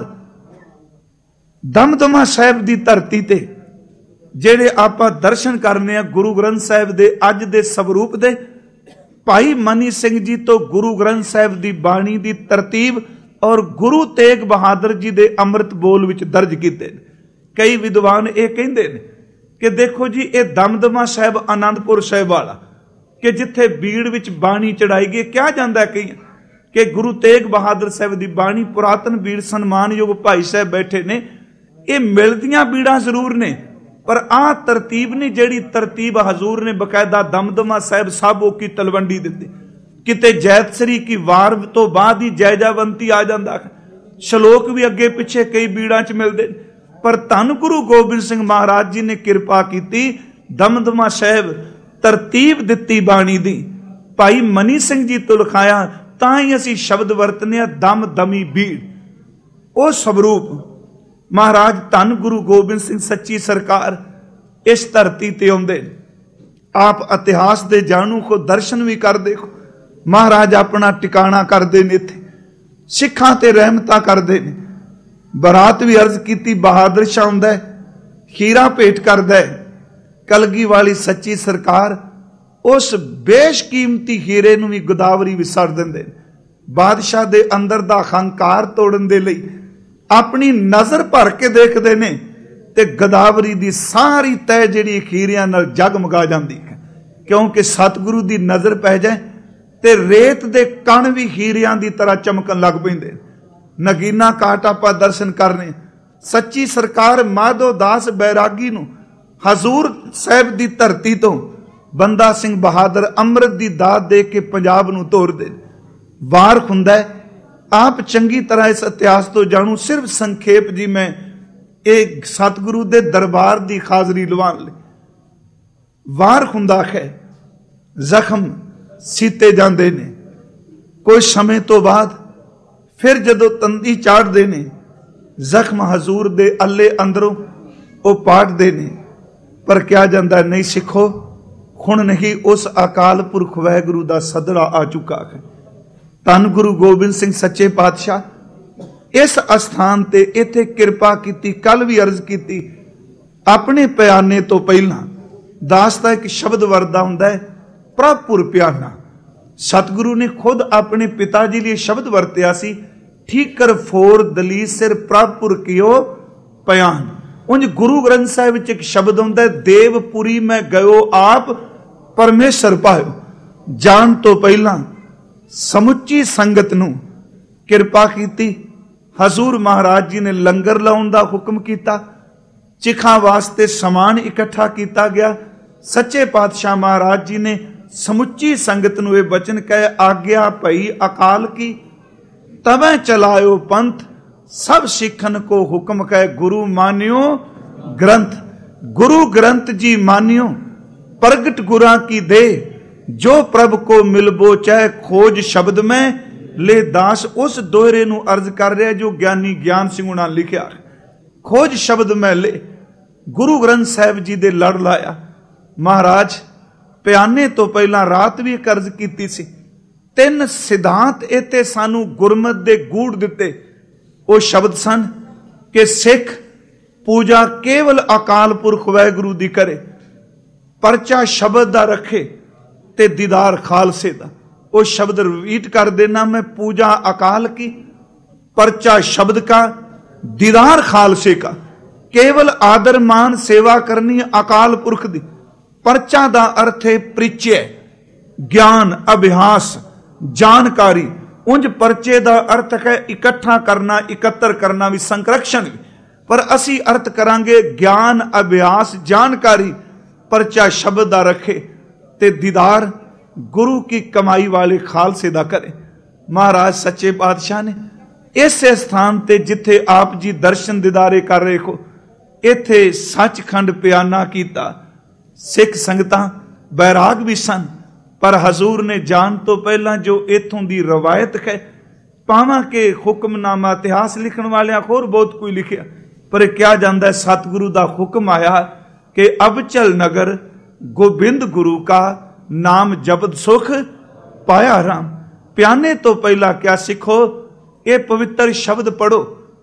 ਦਮਦਮਾ ਸਾਹਿਬ ਦੀ ਧਰਤੀ ਤੇ ਜਿਹੜੇ ਆਪਾਂ ਦਰਸ਼ਨ ਕਰਨੇ ਆ ਗੁਰੂ ਗ੍ਰੰਥ ਸਾਹਿਬ ਦੇ ਅੱਜ ਦੇ ਸਵਰੂਪ ਦੇ, ਭਾਈ ਮਨੀ ਸਿੰਘ ਜੀ ਤੋਂ ਗੁਰੂ ਗ੍ਰੰਥ ਸਾਹਿਬ ਦੀ ਬਾਣੀ ਦੀ ਤਰਤੀਬ ਔਰ ਗੁਰੂ ਤੇਗ ਬਹਾਦਰ ਜੀ ਦੇ ਅੰਮ੍ਰਿਤ ਬੋਲ ਵਿੱਚ ਦਰਜ ਕੀਤੇ ਨੇ। ਕਈ ਵਿਦਵਾਨ ਇਹ ਕਹਿੰਦੇ ਨੇ ਕਿ ਦੇਖੋ ਜੀ, ਇਹ ਦਮਦਮਾ ਸਾਹਿਬ ਆਨੰਦਪੁਰ ਸਾਹਿਬ ਵਾਲਾ ਕਿ ਜਿੱਥੇ ਬੀੜ ਵਿੱਚ ਬਾਣੀ ਚੜਾਈ ਗਈ, ਕਿਹਾ ਜਾਂਦਾ ਕਈ ਕਿ ਗੁਰੂ ਤੇਗ ਬਹਾਦਰ ਸਾਹਿਬ ਦੀ ਬਾਣੀ, ਪੁਰਾਤਨ ਬੀੜ ਸਨਮਾਨਯੋਗ ਭਾਈ ਸਾਹਿਬ ਬੈਠੇ ਨੇ, ਇਹ ਮਿਲਦੀਆਂ ਬੀੜਾਂ ਜ਼ਰੂਰ ਨੇ, ਪਰ ਆਹ ਤਰਤੀਬ ਨਹੀਂ ਜਿਹੜੀ ਤਰਤੀਬ ਹਜ਼ੂਰ ਨੇ ਬਕਾਇਦਾ ਦਮਦਮਾ ਸਾਹਿਬ ਸਾਬੋ ਕੀ ਤਲਵੰਡੀ ਦਿੱਤੀ। ਕਿਤੇ ਜੈਤਸਰੀ ਕੀ ਵਾਰ ਤੋਂ ਬਾਅਦ ਹੀ ਜੈਜਾਵੰਤੀ ਆ ਜਾਂਦਾ, ਸ਼ਲੋਕ ਵੀ ਅੱਗੇ ਪਿੱਛੇ ਕਈ ਬੀੜਾਂ 'ਚ ਮਿਲਦੇ। ਪਰ ਧੰਨ ਗੁਰੂ ਗੋਬਿੰਦ ਸਿੰਘ ਮਹਾਰਾਜ ਜੀ ਨੇ ਕਿਰਪਾ ਕੀਤੀ, ਦਮਦਮਾ ਸਾਹਿਬ ਤਰਤੀਬ ਦਿੱਤੀ ਬਾਣੀ ਦੀ, ਭਾਈ ਮਨੀ ਸਿੰਘ ਜੀ ਤੋਂ ਲਿਖਾਇਆ, ਤਾਂ ਹੀ ਅਸੀਂ ਸ਼ਬਦ ਵਰਤਨੇ ਆ ਦਮ ਦਮੀ ਬੀੜ। ਉਹ ਸਵਰੂਪ ਮਹਾਰਾਜ ਧੰਨ ਗੁਰੂ ਗੋਬਿੰਦ ਸਿੰਘ ਸੱਚੀ ਸਰਕਾਰ ਇਸ ਧਰਤੀ ਤੇ ਆਉਂਦੇ। ਆਪ ਇਤਿਹਾਸ ਦੇ ਜਾਣੂ ਕੋ ਦਰਸ਼ਨ ਵੀ ਕਰਦੇ ਹੋ। ਮਹਾਰਾਜ ਆਪਣਾ ਟਿਕਾਣਾ ਕਰਦੇ ਨੇ, ਇੱਥੇ ਸਿੱਖਾਂ ਤੇ ਰਹਿਮਤਾਂ ਕਰਦੇ ਨੇ। ਬਰਾਤ ਵੀ ਅਰਜ਼ ਕੀਤੀ, ਬਹਾਦਰ ਸ਼ਾਹ ਆਉਂਦਾ, ਹੀਰਾ ਭੇਟ ਕਰਦਾ। ਕਲਗੀ ਵਾਲੀ ਸੱਚੀ ਸਰਕਾਰ ਉਸ ਬੇਸ਼ਕੀਮਤੀ ਹੀਰੇ ਨੂੰ ਵੀ ਗੋਦਾਵਰੀ ਵਿੱਚ ਛੱਡ ਦਿੰਦੇ। ਬਾਦਸ਼ਾਹ ਦੇ ਅੰਦਰ ਦਾ ਹੰਕਾਰ ਤੋੜਨ ਦੇ ਲਈ ਆਪਣੀ ਨਜ਼ਰ ਭਰ ਕੇ ਦੇਖਦੇ ਨੇ ਤੇ ਗੋਦਾਵਰੀ ਦੀ ਸਾਰੀ ਤਹਿ ਜਿਹੜੀ ਹੀਰਿਆਂ ਨਾਲ ਜਗਮਗਾ ਜਾਂਦੀ ਹੈ, ਕਿਉਂਕਿ ਸਤਿਗੁਰੂ ਦੀ ਨਜ਼ਰ ਪੈ ਜਾਏ ਤੇ ਰੇਤ ਦੇ ਕਣ ਵੀ ਹੀਰਿਆਂ ਦੀ ਤਰ੍ਹਾਂ ਚਮਕਣ ਲੱਗ ਪੈਂਦੇ। ਨਗੀਨਾ ਕਾਟ ਆਪਾਂ ਦਰਸ਼ਨ ਕਰਨੇ। ਸੱਚੀ ਸਰਕਾਰ ਮਾਧੋ ਦਾਸ ਬੈਰਾਗੀ ਨੂੰ ਹਜ਼ੂਰ ਸਾਹਿਬ ਦੀ ਧਰਤੀ ਤੋਂ ਬੰਦਾ ਸਿੰਘ ਬਹਾਦਰ ਅੰਮ੍ਰਿਤ ਦੀ ਦਾਤ ਦੇ ਕੇ ਪੰਜਾਬ ਨੂੰ ਤੋਰਦੇ। ਵਾਰ ਹੁੰਦਾ ਆਪ ਚੰਗੀ ਤਰ੍ਹਾਂ ਇਸ ਇਤਿਹਾਸ ਤੋਂ ਜਾਣੂ, ਸਿਰਫ ਸੰਖੇਪ ਜੀ ਮੈਂ ਇਹ ਸਤਿਗੁਰੂ ਦੇ ਦਰਬਾਰ ਦੀ ਹਾਜ਼ਰੀ ਲਵਾਉਣ ਲਈ। ਵਾਰ ਹੁੰਦਾ ਹੈ, ਜ਼ਖਮ ਸੀਤੇ ਜਾਂਦੇ ਨੇ, ਕੋਈ ਸਮੇਂ ਤੋਂ ਬਾਅਦ ਫਿਰ ਜਦੋਂ ਤੰਦੀ ਚਾੜਦੇ ਨੇ, ਜ਼ਖਮ ਹਜ਼ੂਰ ਦੇ ਅੱਲੇ ਅੰਦਰੋਂ ਉਹ ਪਾਟਦੇ ਨੇ, ਪਰ ਕਿਹਾ ਜਾਂਦਾ ਨਹੀਂ ਸਿੱਖੋ, ਹੁਣ ਨਹੀਂ, ਉਸ ਅਕਾਲ ਪੁਰਖ ਵਾਹਿਗੁਰੂ ਦਾ ਸਦਰਾ ਆ ਚੁੱਕਾ ਹੈ। ਧੰਨ ਗੁਰੂ ਗੋਬਿੰਦ ਸਿੰਘ ਸੱਚੇ ਪਾਤਸ਼ਾਹ ਇਸ ਅਸਥਾਨ ਤੇ ਇੱਥੇ ਕਿਰਪਾ ਕੀਤੀ। ਕੱਲ ਵੀ ਅਰਜ਼ ਕੀਤੀ, ਆਪਣੇ ਪਿਆਨੇ ਤੋਂ ਪਹਿਲਾਂ ਦਾਸ ਦਾ ਇੱਕ ਸ਼ਬਦ ਵਰਦਾ ਹੁੰਦਾ ਹੈ, ਪ੍ਰਭਪੁਰ ਪਿਆਨਾ। ਸਤਿਗੁਰੂ ਨੇ ਖੁਦ ਆਪਣੇ ਪਿਤਾ ਜੀ ਲਈ ਸ਼ਬਦ ਵਰਤਿਆ ਸੀ, ਠੀਕਰ ਫੋਰ ਦਲੀ ਸਿਰ ਪ੍ਰਭਪੁਰ ਕੀਓ ਪਿਆਨ। ਉਂਝ ਗੁਰੂ ਗ੍ਰੰਥ ਸਾਹਿਬ ਵਿੱਚ ਇੱਕ ਸ਼ਬਦ ਹੁੰਦਾ ਹੈ, ਦੇਵਪੁਰੀ ਮੈਂ ਗਇਓ ਆਪ ਪਰਮੇਸ਼ਰ ਪਾਇਓ। ਜਾਣ ਤੋਂ ਪਹਿਲਾਂ ਸਮੁੱਚੀ ਸੰਗਤ ਨੂੰ ਕਿਰਪਾ ਕੀਤੀ। ਹਜ਼ੂਰ ਮਹਾਰਾਜ ਜੀ ਨੇ ਲੰਗਰ ਲਾਉਣ ਦਾ ਹੁਕਮ ਕੀਤਾ, ਚਿਖਾਂ ਵਾਸਤੇ ਸਮਾਨ ਇਕੱਠਾ ਕੀਤਾ ਗਿਆ। ਸੱਚੇ ਪਾਤਸ਼ਾਹ ਮਹਾਰਾਜ ਜੀ ਨੇ ਸਮੁੱਚੀ ਸੰਗਤ ਨੂੰ ਇਹ ਬਚਨ ਕਹੇ, ਆਗਿਆ ਭਈ ਅਕਾਲ ਕੀ ਤਬੈ ਚਲਾਇਓ ਪੰਥ, ਸਭ ਸਿੱਖਨ ਕੋ ਹੁਕਮ ਕਹੇ ਗੁਰੂ ਮਾਨਿਓ ग्रंथ। गुरु ग्रंथ जी मानियो प्रगट गुरा की दे, जो प्रभ को मिलबो चाहे खोज शब्द में ले दास। उस दोहरे नू अर्ज कर रहा जो ज्ञानी ज्ञान सिंह उन्होंने लिखिया, खोज शब्द में ले। गुरु ग्रंथ साहिब जी दे लड़ लाया। महाराज पियाने तो पहला रात भी एक अर्ज की सी, तीन सिद्धांत इत्थे सानू गुरमत दे गूढ़ दिते। वो शब्द सन कि सिख पूजा केवल अकाल पुरख वाहिगुरू दी करे, परचा शब्द दा रखे ते दीदार खालसे दा। वो शब्द रिपीट कर देना मैं, पूजा अकाल की, परचा शब्द का, दीदार खालसे का। केवल आदर मान सेवा करनी अकाल पुरख दी। परचा दा अर्थ है परिचय, ज्ञान, अभ्यास, जानकारी। उंज परचे दा अर्थ है इकट्ठा करना, इकत्र करना भी, संरक्षण भी। पर असी अर्थ करांगे ज्ञान, अभ्यास, जानकारी। परचा शब्द दा रखे ते दीदार गुरु की कमाई वाले खालसे दा करे। महाराज सच्चे पातशाह ने इस स्थान ते जिथे आप जी दर्शन दीदारे कर रहे हो, इथे सचखंड पियाना कीता। सिख संगतां बैराग भी सन, पर हजूर ने जान तो पहला जो इथों दी रवायत है, पावां के हुक्मनामा इतिहास लिखण वाले होर बहुत कोई लिखिया, पर क्या जांदा है सतगुरु दा हुक्म आया कि अबचल नगर गोबिंद गुरु का नाम जपत सुख पाया राम। प्याने तो पहला क्या सिखो, ये पवित्र शब्द पढ़ो।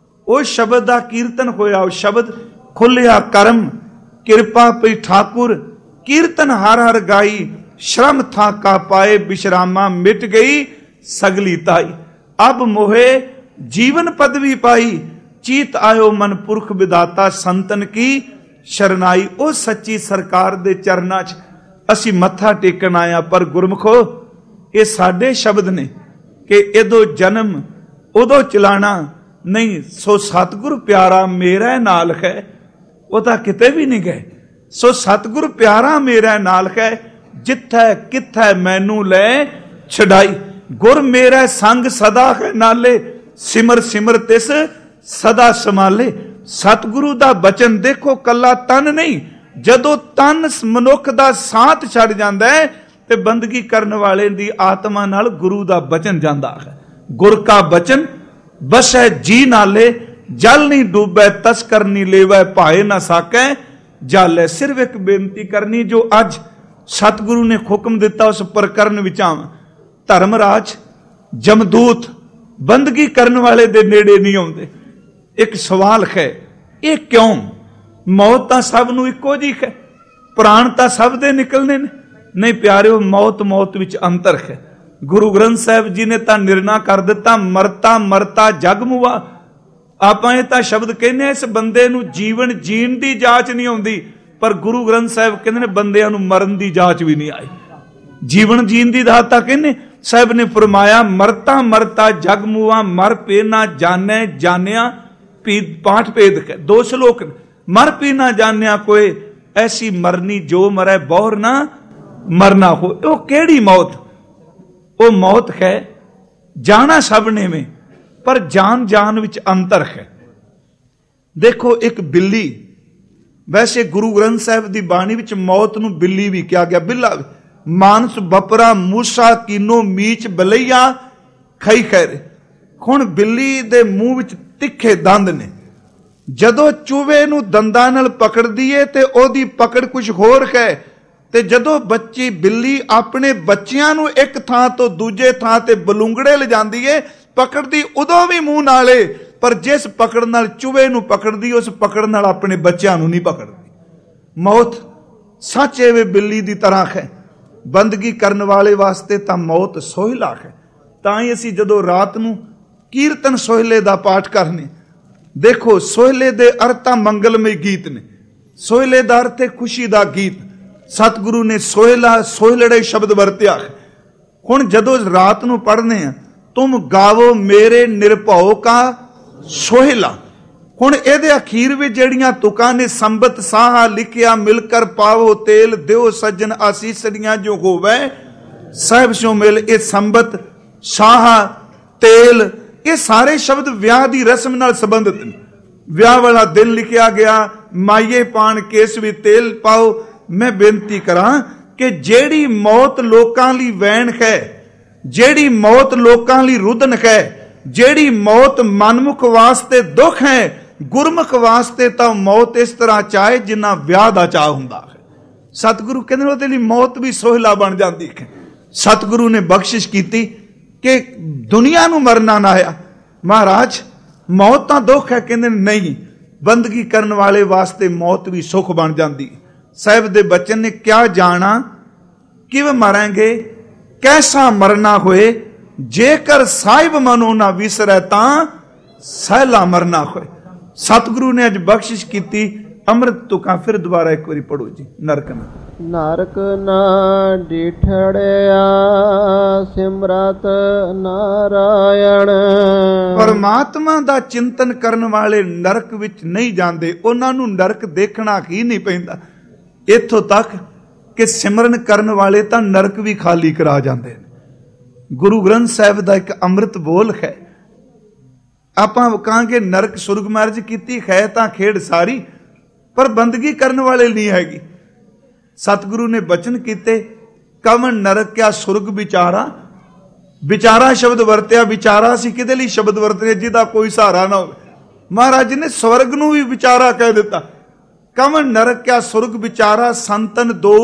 उस शब्द का कीर्तन होया, उस शब्द खुलिया कर्म, कृपा पई ठाकुर, कीर्तन हर हर गाई, श्रम था का पाए विश्रामा, मिट गई सगली ताई। अब मोहे जीवन पदवी पाई, चीत आयो मन पुरख विदाता, संतन की शरनाई। ओ सच्ची सरकार दे चरना च असी मत्था टेकन आया। पर गुरमुखो ये साडे शब्द ने कि इदो जन्म उदो चलाना नहीं। सो सतगुरु प्यारा मेरा नाल है, वो तो किते भी नहीं गए। सो सतगुरु प्यारा मेरा नाल है, जिथे किथे मैनू ले छड़ाई। गुर मेरा संग सदा है नाले, सिमर सिमर तिस सदा संभाले। सतगुरु दा बचन देखो कला तन नहीं, जदों तन मनुख दा साथ छड़ जांदा है ते बंदगी करन वाले दी आत्मा नाल गुरु दा बचन जांदा है। गुर का बचन बसै जी नाले, जल नहीं डूबे तस्कर नहीं लेवै, भाए ना साकै जाले। सिर्फ एक बेनती करनी जो अज सतगुरु ने हुक्म दिता उस प्रकरण विच आवां। धर्मराज जमदूत बंदगी करन वाले दे नेड़े नहीं आउंदे। एक सवाल है, ये क्यों? मौत तां सब नूं इक्को जी है, प्राण तां सब दे निकलने ने। नहीं प्यारिओ, मौत मौत विच अंतर है। गुरु ग्रंथ साहिब जी ने तां निर्णय कर दिता, मरता मरता जग मुआ। आपां ये तां शब्द कहने इस बंदे नूं जीवन जीण दी जाच नहीं आउंदी, पर गुरु ग्रंथ साहिब कहंदे ने बंदियां नूं मरण दी जाच भी नहीं आई। जीवन जीण दी दाता कहने साहिब ने फरमाया, मरता मरता जग मुआ, मर पे ना जाने जानिया पी पाठ भेद के। दो श्लोक, मर पी ना जानिया कोई, ऐसी मरनी जो मरे बौर ना मरना हो। वो केड़ी मौत? वो मौत है जाना सब ने में, पर जान जान विच अंतर है। देखो एक बिल्ली, वैसे गुरु ग्रंथ साहिब की बाणी विच मौत नूं बिल्ली भी कहा गया। बिल्ला मानस बपरा मूसा कीनो मीच बलैया खाई खैर। हुण बिल्ली दे मूंह विच तिखे दंद ने, जदों चूहे नूं दंदां नाल पकड़दी है ते ओदी पकड़ कुछ होर है, ते जदों बच्ची बिल्ली अपने बच्चियां नूं एक थां तो दूजे थां ते बलूंगड़े ले जांदी है, पकड़दी उदों भी मूंह नाले, पर जिस पकड़ नाल चूहे नूं पकड़दी उस पकड़ नाल अपने बच्चियां नूं नहीं पकड़दी। मौत सच एवे बिल्ली दी तरह है। बंदगी करने वाले वास्ते तां मौत सोहिला है। तां ही असीं जदों रात नूं कीर्तन सोहले दा पाठ करने, देखो सोहले दे अर्थ मंगलमय गीत ने। सोहले दा अर्थ है खुशी दा गीत। सतगुरु ने सोहला सोहलड़े शब्द वरत्या। हुण जदों रात नूं पढ़ने आ, तुम गावो मेरे निरभौ का सोहला। हुण इहदे अखीर विच जिहड़ियां तुकां ने संबत साहा लिखिया, मिलकर पावो तेल दिओ सज्जन आसीसड़ियां जो होवे साहिब स्यों मिल। ये संबत साहा तेल ये सारे शब्द विआह की रस्म नाल संबंधित ने। विआह वाला दिन लिखिया गया, माइये पान केस भी तेल पाओ। मैं बेनती करा कि जेड़ी मौत लोकां लई वैन है, जेड़ी मौत लोकां लई रुदन है, जेड़ी मौत मनमुख वास्ते दुख है, गुरमुख वास्ते तां मौत इस तरह चाहे जिन्ना विआह दा चाह हुंदा है। सतगुरु कहंदे ओहदे लई मौत भी सोहला बन जाती है। सतगुरु ने बख्शिश कीती कि दुनिया नूं मरना ना आया। महाराज मौत तां दुख है, कहंदे नहीं, बंदगी करने वाले वास्ते मौत भी सुख बन जाती। साहिब दे बचन ने क्या जाना किव मरेंगे कैसा मरना होए, जेकर साहिब मनो ना विसरै तां सहला मरना होए। सतगुरु ने अज बख्शिश की। अमृत तुका फिर दोबारा एक बारी पढ़ो जी। नरक में नरक ना डिठड़िया सिमरत नारायण। परमात्मा दा चिंतन करने वाले नरक विच नहीं जाते, उन्हां नूं नरक देखना ही नहीं पैंदा। इत्थों तक कि सिमरन करने वाले तां नरक भी खाली करा जाते हैं। गुरु ग्रंथ साहिब दा एक अमृत बोल है। आपां कहांगे नरक सुरग मार्ज कीती है तां खेड़ सारी, पर बंदगी करने वाले नहीं हैगी। सतगुरु ने बचन कीते, कवन नरक क्या सुरग विचारा। विचारा शब्द वरत्या, विचारा सी किदे लई शब्द वरतने जिहदा कोई सहारा ना हो। महाराज ने स्वर्ग नूं भी विचारा कह दिता। कवन नरक क्या सुरग विचारा, संतन दो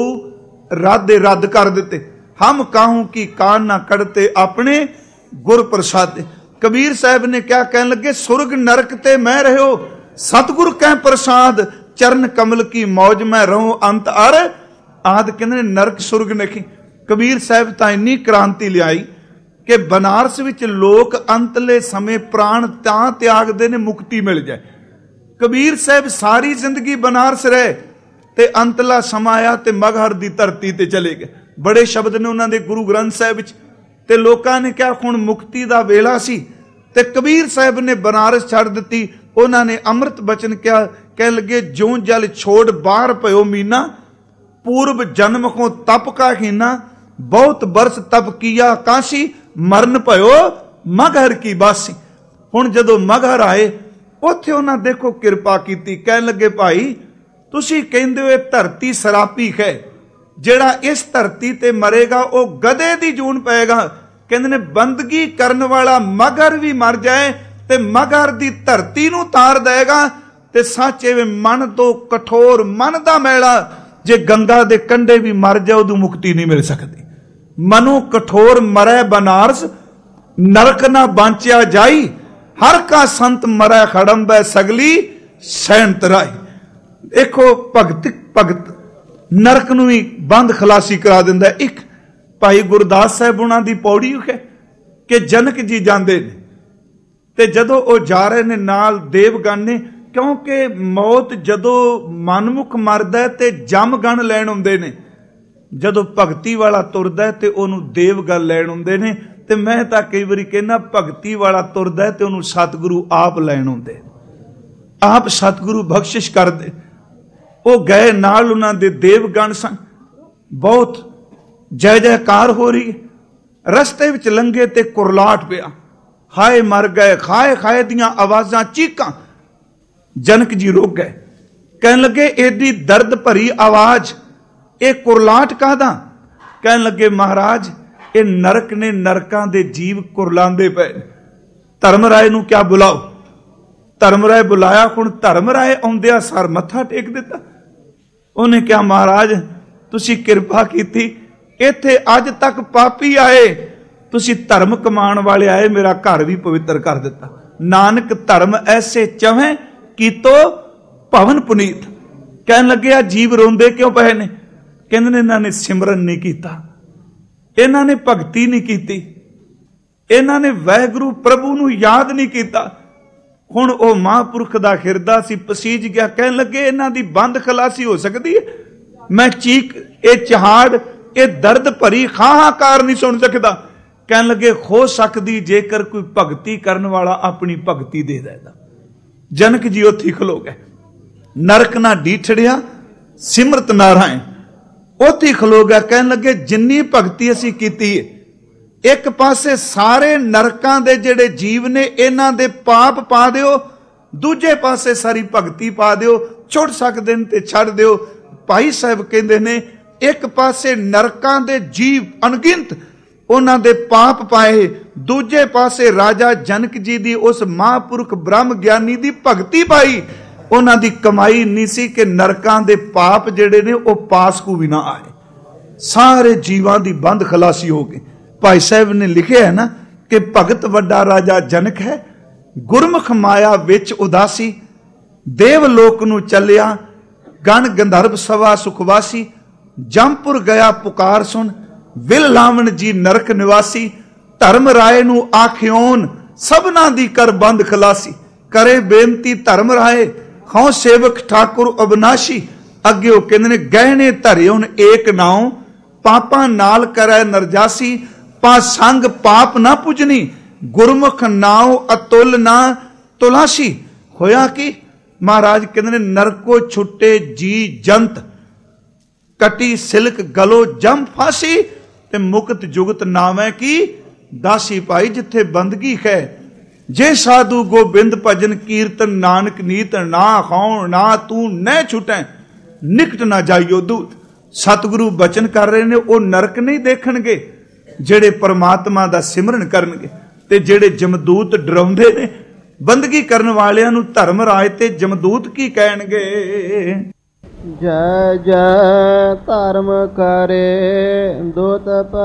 राधे रद्द कर दिते। हम काहू की कान ना कड़ते अपने गुर प्रसादे। कबीर साहब ने क्या कहने लगे, सुरग नरक ते मैं रहो, सतगुर कह प्रसाद, चरण कमल की मौज में रहूं अंत अर आद। कहने नरक सुरग नहीं। कबीर साहब तां इन्नी क्रांति लियाई कि बनारस विच लोक अंतले समय प्राण तां त्यागदे ने मुक्ति मिल जाए। कबीर साहब सारी जिंदगी बनारस रहे ते अंतला समा आया ते मगहर दी धरती ते चले गए। बड़े शब्द ने उन्हां दे गुरु ग्रंथ साहिब विच। ते लोकां ने क्या हुण मुक्ति दा वेला सी ते कबीर साहब ने बनारस छड़ दित्ती। उन्हां ने अमृत बचन क्या कह लगे, जो जल छोड़ बाहर पयो मीना, पूर्व जन्म को तप का हीना, बहुत बरस तप किया काशी, मरण पयो मगहर की बासी। हुण जदों मगहर आए उत्थे उन्हां देखो किरपा कीती। कह लगे भाई तुसीं कहंदे हो धरती सरापी है, जेड़ा इस धरती ते मरेगा वो गधे दी जून पाएगा। कहंदे ने बंदगी करने वाला मगहर भी मर जाए ते मगहर दी धरती नूं तार देगा। ते सच एवें मन तो कठोर मन दा मैला जे गंगा दे कंढे भी मर जाए उदू मुक्ति नहीं मिल सकती। मनु कठोर मरै बनारस, नरक ना बांचिया जाई, हर का संत मरै खड़ंबै सगली सैन तराई। देखो भगत भगत नरक नूं भी बंद खलासी करा दिंदा। एक भाई गुरदास साहब उन्हां दी पौड़ी है कि जनक जी जांदे ने ते जदों वो जा रहे ने नाल देवगण ने, क्योंकि मौत जदों मनमुख मरदा ते जमगण लैण आउंदे ने, जदों भगती वाला तुरदा ते ओनू देवगण लैण आउंदे ने। ते मैं तां कई वारी कहना भगती वाला तुरदा ते ओनू सतगुरु आप लैण आउंदे, आप सतगुरु बख्शिश करदे। वो गए नाल उन्हां दे देवगण सन, बहुत जय जयकार हो रही है। रस्ते विच लंघे ते कुरलाट पिया, हाय मर गए, खाए खाए दियां आवाजां चीकां। जनक जी रुक गए, कहन लगे एडी दर्द भरी आवाज, ये कुरलाट काहदा? कहन लगे महाराज ये नरक ने, नरकां दे जीव कुरलांदे पे। धर्मराय नूं क्या बुलाओ? धर्मराय बुलाया। हुण धर्मराय आउंदिया सर मत्था टेक दिता। उन्हें क्या महाराज तुसी किरपा कीती, इत्थे अज तक पापी आए, तुसी धर्म कमाण वाले आए, मेरा घर भी पवित्र कर दिता। नानक धर्म ऐसे चवें की तो भवन पुनीत। कहन लगे आ जीव रोंदे क्यों पए ने? कहंदे ने इन्हां ने सिमरन नहीं कीता, इन्हां ने भगती नहीं कीती, इन्हां ने वाहिगुरू प्रभु नूं याद नहीं कीता। हुण ओ महापुरख दा हिरदा सी पसीज गया। कहन लगे इन्हां दी बंद खलासी हो सकदी है? मैं चीक ए चहाड़ ए दर्द भरी हाहाकार नहीं सुन सकदा। कहन लगे हो सकदी जेकर कोई भगती करन वाला अपनी भगती दे देदा। जनक जी उत्थे खलो गए। नरक ना डीठड़िया सिमरत नारायण, उत्थे खलो गया। कहन लगे जिन्नी भगती असीं कीती है, एक पासे सारे नरकां दे जेड़े जीव ने इन्हां दे पाप पा दिओ, दूजे पासे सारी भगती पा दिओ, छुड़ सकदे ने ते छड़ दिओ। भाई साहब कहंदे ने एक पासे नरकां दे जीव अनगिनत उन्हां दे पाप पाए, दूजे पासे राजा जनक जी दी उस महापुरख ब्रह्म ज्ञानी दी भगती पाई। उन्हां दी कमाई नहीं सी कि नरकां दे पाप जेड़े ने ओ पास को भी ना आए। सारे जीवां दी बंद खलासी हो गई। भाई साहब ने लिखे है ना कि भगत वड्डा राजा जनक है, गुरमुख माया विच उदासी, देवलोक नू चलिया, गण गंधर्व सभा सुखवासी, जमपुर गया पुकार सुन, विल लावण जी नरक निवासी, धर्म राय नू आखियोन सबना दी कर बंद खलासी, करे बेनती धर्म राय हौ सेवक ठाकुर अविनाशी। अगे वो कहंदे ने गहने धरियोन एक नाउ, पापा नाल करे नरजासी, पा संग पाप ना पुजनी, गुरमुख नाव अतुल ना तुलासी। होया कि महाराज कहंदे ने नरको छुट्टे जी जंत, कटी सिलक गलो जम फासी, ते मुक्त जुगत नावे की दासी। भाई जिथे बंदगी है, जे साधु गोबिंद भजन कीर्तन नानक नीत, ना खाओ ना तू न छुटे, निकट ना जाइयो दूत। सतगुरु बचन कर रहे ने, वो नरक नहीं देखणगे जेड़े परमात्मा दा सिमरन करनगे। ते जेड़े जमदूत डराउंदे ने बंदगी करन वालियां नूं धर्मराज ते जमदूत की कहणगे? जय जय धर्म करे दूत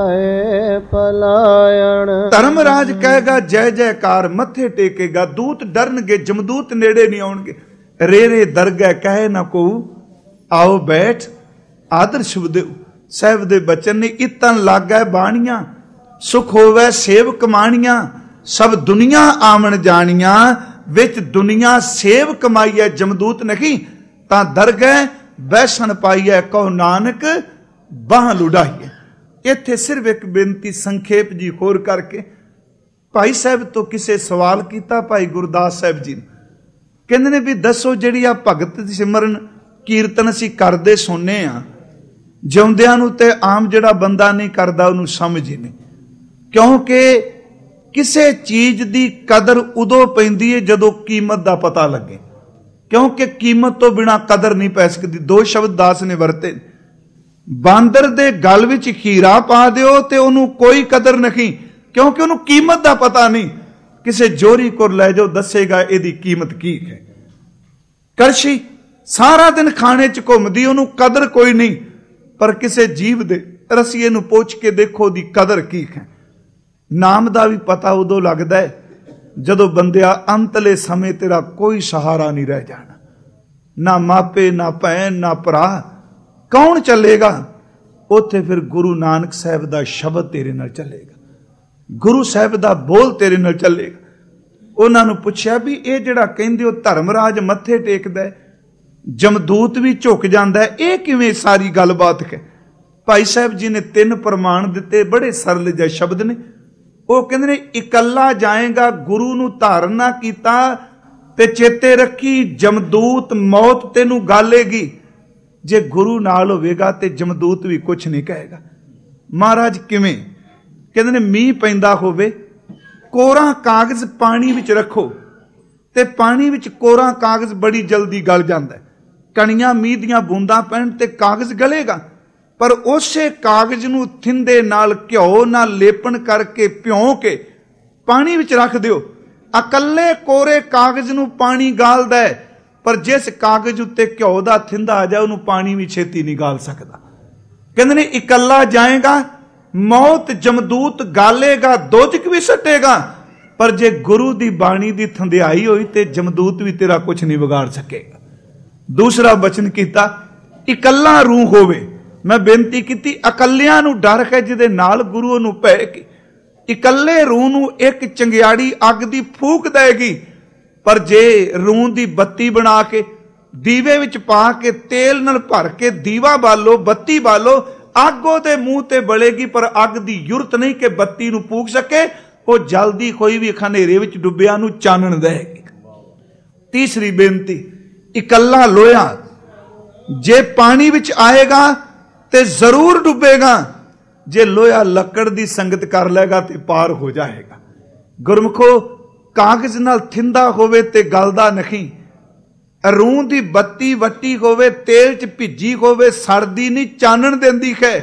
भय पलायन। धर्मराज कहेगा जय जयकार, मत्थे टेकेगा, दूत डरनगे, जमदूत नेड़े नहीं आउणगे। रेरे दरगह कहे ना को आओ बैठ, आदर शुभदेव साहब दे बचन ने इतन लाग गए बाणियां, सुख होवे सेव कमाणियां, सब दुनिया आमन जानियां, विच दुनिया सेव कमाईए जमदूत नहीं, तां दरगह बैसन पाईए, कहो नानक बाह लुढ़ाईए। इत्थे सिर्फ एक बेनती संखेप जी होर करके भाई साहब तो किसे सवाल किया, भाई गुरदास साहब जी कहंदे ने भी दसो जिहड़ी आ भगत सिमरन कीर्तन असीं करदे सुनने आ, जिउंदियां नूं ते आम जिहड़ा बंदा नहीं करदा उहनूं समझ ही नहीं। क्योंकि किसे चीज दी कदर उदों पैंदी है जदों कीमत दा पता लगे, क्योंकि कीमत तो बिना कदर नहीं पै सकती। दो शब्द दास ने वरते, बांदर दे गल विच खीरा पा दिओ ते उहनूं कोई कदर नहीं, क्योंकि उहनूं कीमत दा पता नहीं। किसे जोरी को लै जाओ दसेगा इहदी कीमत की है। करशी सारा दिन खाने च घुमदी, उहनूं कदर कोई नहीं, पर किसे जीव दे रसीए नूं पुछ के देखो दी कदर की है। नाम दा भी पता उदों लगदा है जदों बंदिया अंतले समय तेरा कोई सहारा नहीं रह जाना, ना मापे ना भैन ना भरा, कौन चलेगा? उत्थे फिर गुरु नानक साहब दा शब्द तेरे नाल चलेगा, गुरु साहब दा बोल तेरे नाल चलेगा। उन्हां नूं पुछया भी ये जिहड़ा कहंदे हो धर्मराज मत्थे टेकदा है, जमदूत भी झुक जांदा है, ये किवें सारी गलबात है? भाई साहब जी ने तीन प्रमाण दिते, बड़े सरल जे शब्द ने। वो कहंदे ने इकल्ला जाएगा, गुरु नूं धारण ना कीता ते चेते रखी जमदूत मौत तेनू गालेगी, जे गुरु नाल होवेगा ते जमदूत भी कुछ नहीं कहेगा। महाराज किवें? कहते ने मीह पैंदा होवे, कोरा कागज पानी विच रखो ते पानी विच कोरा कागज बड़ी जल्दी गल जांदा है। कणियां मीह दियां बूंदां पैण ते कागज गलेगा, पर उसे कागज नूं थिंदे नाल घिओ नाल लेपन करके भ्यों के पानी विच रख दिओ। अकल्ले कोरे कागज नूं पानी गालदा है, पर जिस कागज उत्ते घिओ दा थिंदा आ जाए उहनूं पानी भी छेती नहीं गाल सकदा। कहंदे ने इकल्ला जाएगा, मौत जमदूत गालेगा, दोजक भी सटेगा, पर जे गुरु दी बाणी दी थंदियाई होई ते जमदूत भी तेरा कुछ नहीं बिगाड़ सकेगा। दूसरा वचन कीता इकल्ला रूह होवे। मैं बेनती की अकलियां नूं डर है जिहदे नाल गुरु नूं पै के इकल्ले रूह नूं एक चंगियाड़ी अग दी फूक देगी, पर जे रूह दी बत्ती बना के दीवे विच पा के तेल नाल भर के दीवा बालो, बत्ती बालो, अग ओहदे मूंह ते बलेगी, पर अग दी युरत नहीं कि बत्ती नूं फूक सके। वो जल्दी कोई भी खनेरे विच डुबिया नूं चानण देगी। तीसरी बेनती इकल्ला लोया जे पानी विच आएगा ते जरूर डुबेगा, जे लोया लकड़ दी संगत कर लेगा ते पार हो जाएगा। गुरमुखो कागज नाल थिंदा होवे ते गलदा नहीं, रूह दी बत्ती वट्टी होवे तेल च भिजी होवे सड़दी नहीं, चानण देंदी है।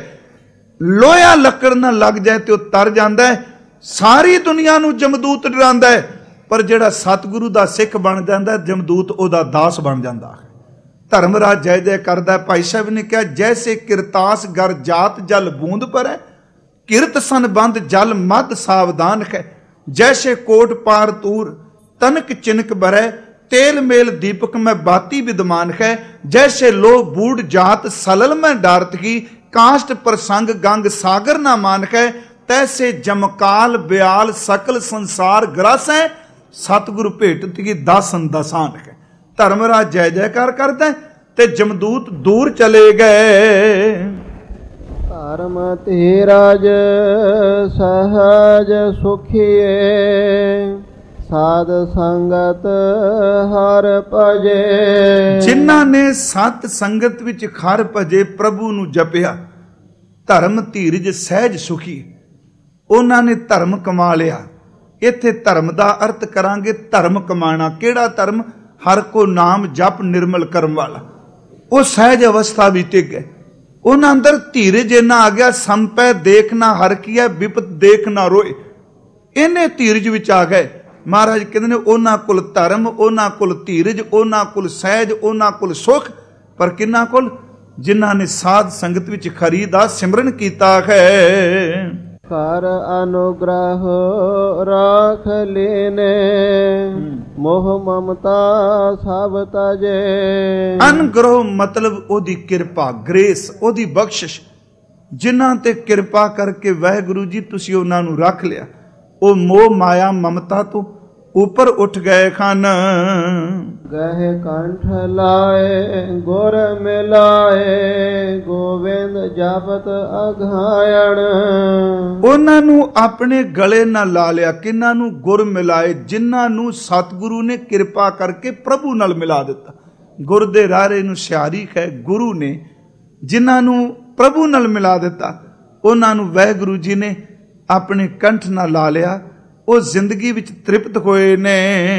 लोया लकड़ नाल लग जाए ते तर जांदा है। सारी दुनिया नूं जमदूत डरांदा है, पर जिहड़ा सतगुरु दा सिख बन जांदा है जमदूत ओहदा दास बन जांदा है। धर्मराज जय जय करदा। भाई साहब ने कहा जैसे किरतास गर जात जल बूंद पर है, किरत सन बंद जल मद सावधान है। जैसे कोट पार तूर तनक चिनक बरै, तेल मेल दीपक में बाती विद्यमान है। जैसे लो बूढ़ जात सलल में डारत की, काष्ट प्रसंग गंग सागर ना मान है। तैसे जमकाल ब्याल सकल संसार ग्रस है, सतगुरु भेटत की दासन दसान है। धर्मराज जय जयकार करता है ते जमदूत दूर चले गए। धर्म धीरज सहज सुखिए, साध संगत हर भजे। जिन्हां ने सत संगत विच हर भजे प्रभु नूं जपिया, धर्म धीरज सहज सुखी, उन्हां ने धर्म कमा लिया। इत्थे धर्म दा अर्थ करांगे धर्म कमाना। किहड़ा धर्म? हर को नाम जप निर्मल कर्म वाला। वो सहज अवस्था भी टिक गए। उन्हां अंदर धीरज इन्ना आ गया, संपै देख ना हर किया, विपत देख ना रोए। इन्हें धीरज विच आ गए। महाराज कहते ने उन्हां कुल धर्म, उन्हां कुल धीरज, उन्हां कुल सहज, उन्हां कुल सुख, पर किन्हां कुल? जिन्हां ने साध संगत विच खरी दा सिमरन कीता है। कर अनुग्रह राख लेने, मोह ममता सब तजे। अनुग्रह मतलब ओदी कृपा, ग्रेस, ओदी बख्शिश। जिन्हां ते कृपा करके वाहिगुरु जी तुसी उन्हां नूं रख लिया, ओ मोह माया ममता तो ऊपर उठ गए खान। गहे कंठ लाए गुर मिलाए, गोविंद जापत अघायण। उन्हां नूं अपने गले ना ला लिया। किन्हां नूं? गुर मिलाए, जिन्हां नूं सतगुरु ने कृपा करके प्रभु नाल मिला दिता। गुर दे रारे नूं सियारी है गुरु ने, जिन्हां नूं प्रभु नाल मिला दिता, उन्हां नूं वाहिगुरु जी ने अपने कंठ नाल ला लिया। वो जिंदगी विच तृप्त होए ने।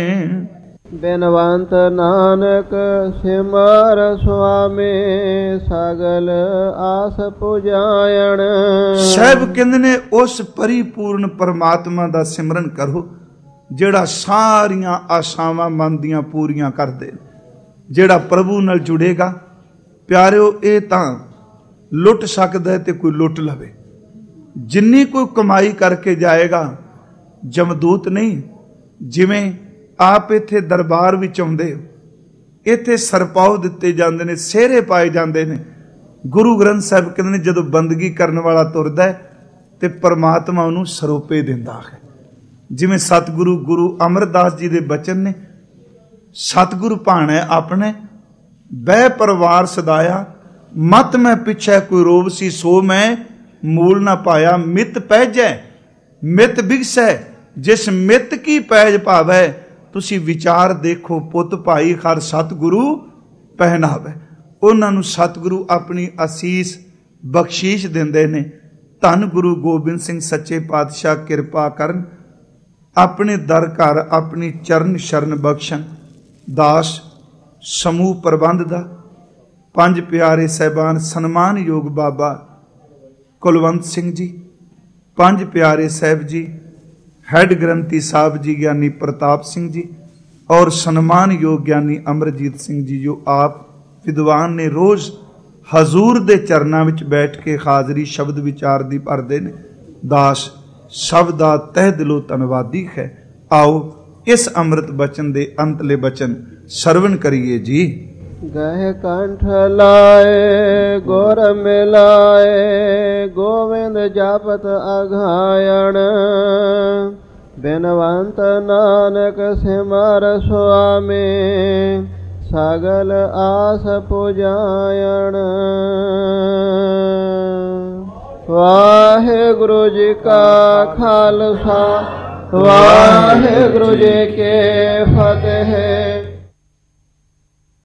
बिनवंत नानक सिमर स्वामी, सगल आस पुजायण। साहब कहंदे ने उस परिपूर्ण परमात्मा दा सिमरन करो जिहड़ा सारियां आशावां मन दियां पूरियां कर दे। जिहड़ा प्रभु नाल जुड़ेगा प्यारिओ, ये तां लुट सकदा है ते कोई लुट लवे। जिन्नी कोई कमाई करके जाएगा, जमदूत नहीं। जिवें आप इत्थे दरबार विच आउंदे हो, इत्थे सरपाओ दिते जांदे ने, सेहरे पाए जांदे ने। गुरु ग्रंथ साहिब कहंदे ने जदों बंदगी करन वाला तुरदा है ते परमात्मा उहनूं सरोपे दिंदा है। जिवें सतगुरु गुरु अमरदास जी दे बचन ने, सतगुरु भाणै अपने बह परिवार सदाया, मत मैं पिछै कोई रोब सी सो मैं मूल ना पाया। मित पैजै मित बिगसै, जिस मित की पैज पावै। तुसी विचार देखो पुत भाई हर सतगुरु पहनावे। उन्हां नूं सतगुरु अपनी आसीस बख्शीश दिंदे ने। ਧੰਨ ਗੁਰੂ ਗੋਬਿੰਦ ਸਿੰਘ ਸੱਚੇ ਪਾਤਸ਼ਾਹ ਕਿਰਪਾ ਕਰਨ, ਆਪਣੇ ਦਰ ਘਰ ਆਪਣੀ ਚਰਨ ਸ਼ਰਨ ਬਖਸ਼ਣ। ਦਾਸ ਸਮੂਹ ਪ੍ਰਬੰਧ ਦਾ ਪੰਜ ਪਿਆਰੇ ਸਹਿਬਾਨ ਸਨਮਾਨਯੋਗ ਬਾਬਾ ਕੁਲਵੰਤ ਸਿੰਘ ਜੀ, ਪੰਜ ਪਿਆਰੇ ਸਾਹਿਬ ਜੀ, ਹੈਡ ਗ੍ਰੰਥੀ ਸਾਹਿਬ ਜੀ ਗਿਆਨੀ ਪ੍ਰਤਾਪ ਸਿੰਘ ਜੀ ਔਰ ਸਨਮਾਨਯੋਗ ਗਿਆਨੀ ਅਮਰਜੀਤ ਸਿੰਘ ਜੀ, ਜੋ ਆਪ ਵਿਦਵਾਨ ਨੇ, ਰੋਜ਼ ਹਜ਼ੂਰ ਦੇ ਚਰਨਾਂ ਵਿੱਚ ਬੈਠ ਕੇ ਹਾਜ਼ਰੀ ਸ਼ਬਦ ਵਿਚਾਰ ਦੀ ਭਰਦੇ ਨੇ। ਦਾਸ ਸਭ ਦਾ ਤਹਿ ਦਿਲੋਂ ਧੰਨਵਾਦੀ ਹੈ। ਆਓ ਇਸ ਅੰਮ੍ਰਿਤ ਬਚਨ ਦੇ ਅੰਤਲੇ ਬਚਨ ਸਰਵਣ ਕਰੀਏ ਜੀ। ਗਹਿ ਕੰਠ ਲਾਏ ਗੁਰ ਮਿਲਾਏ, ਗੋਵਿੰਦ ਜਪਤ ਅਘਾਇਣ, ਬਿਨਵੰਤ ਨਾਨਕ ਸਿਮਰ ਸੁਆਮੀ, ਸਗਲ ਆਸ ਪੁਜਾਇਣ। ਵਾਹਿਗੁਰੂ ਜੀ ਕਾ ਖਾਲਸਾ, ਵਾਹਿਗੁਰੂ ਜੀ ਕੀ ਫਤਿਹ।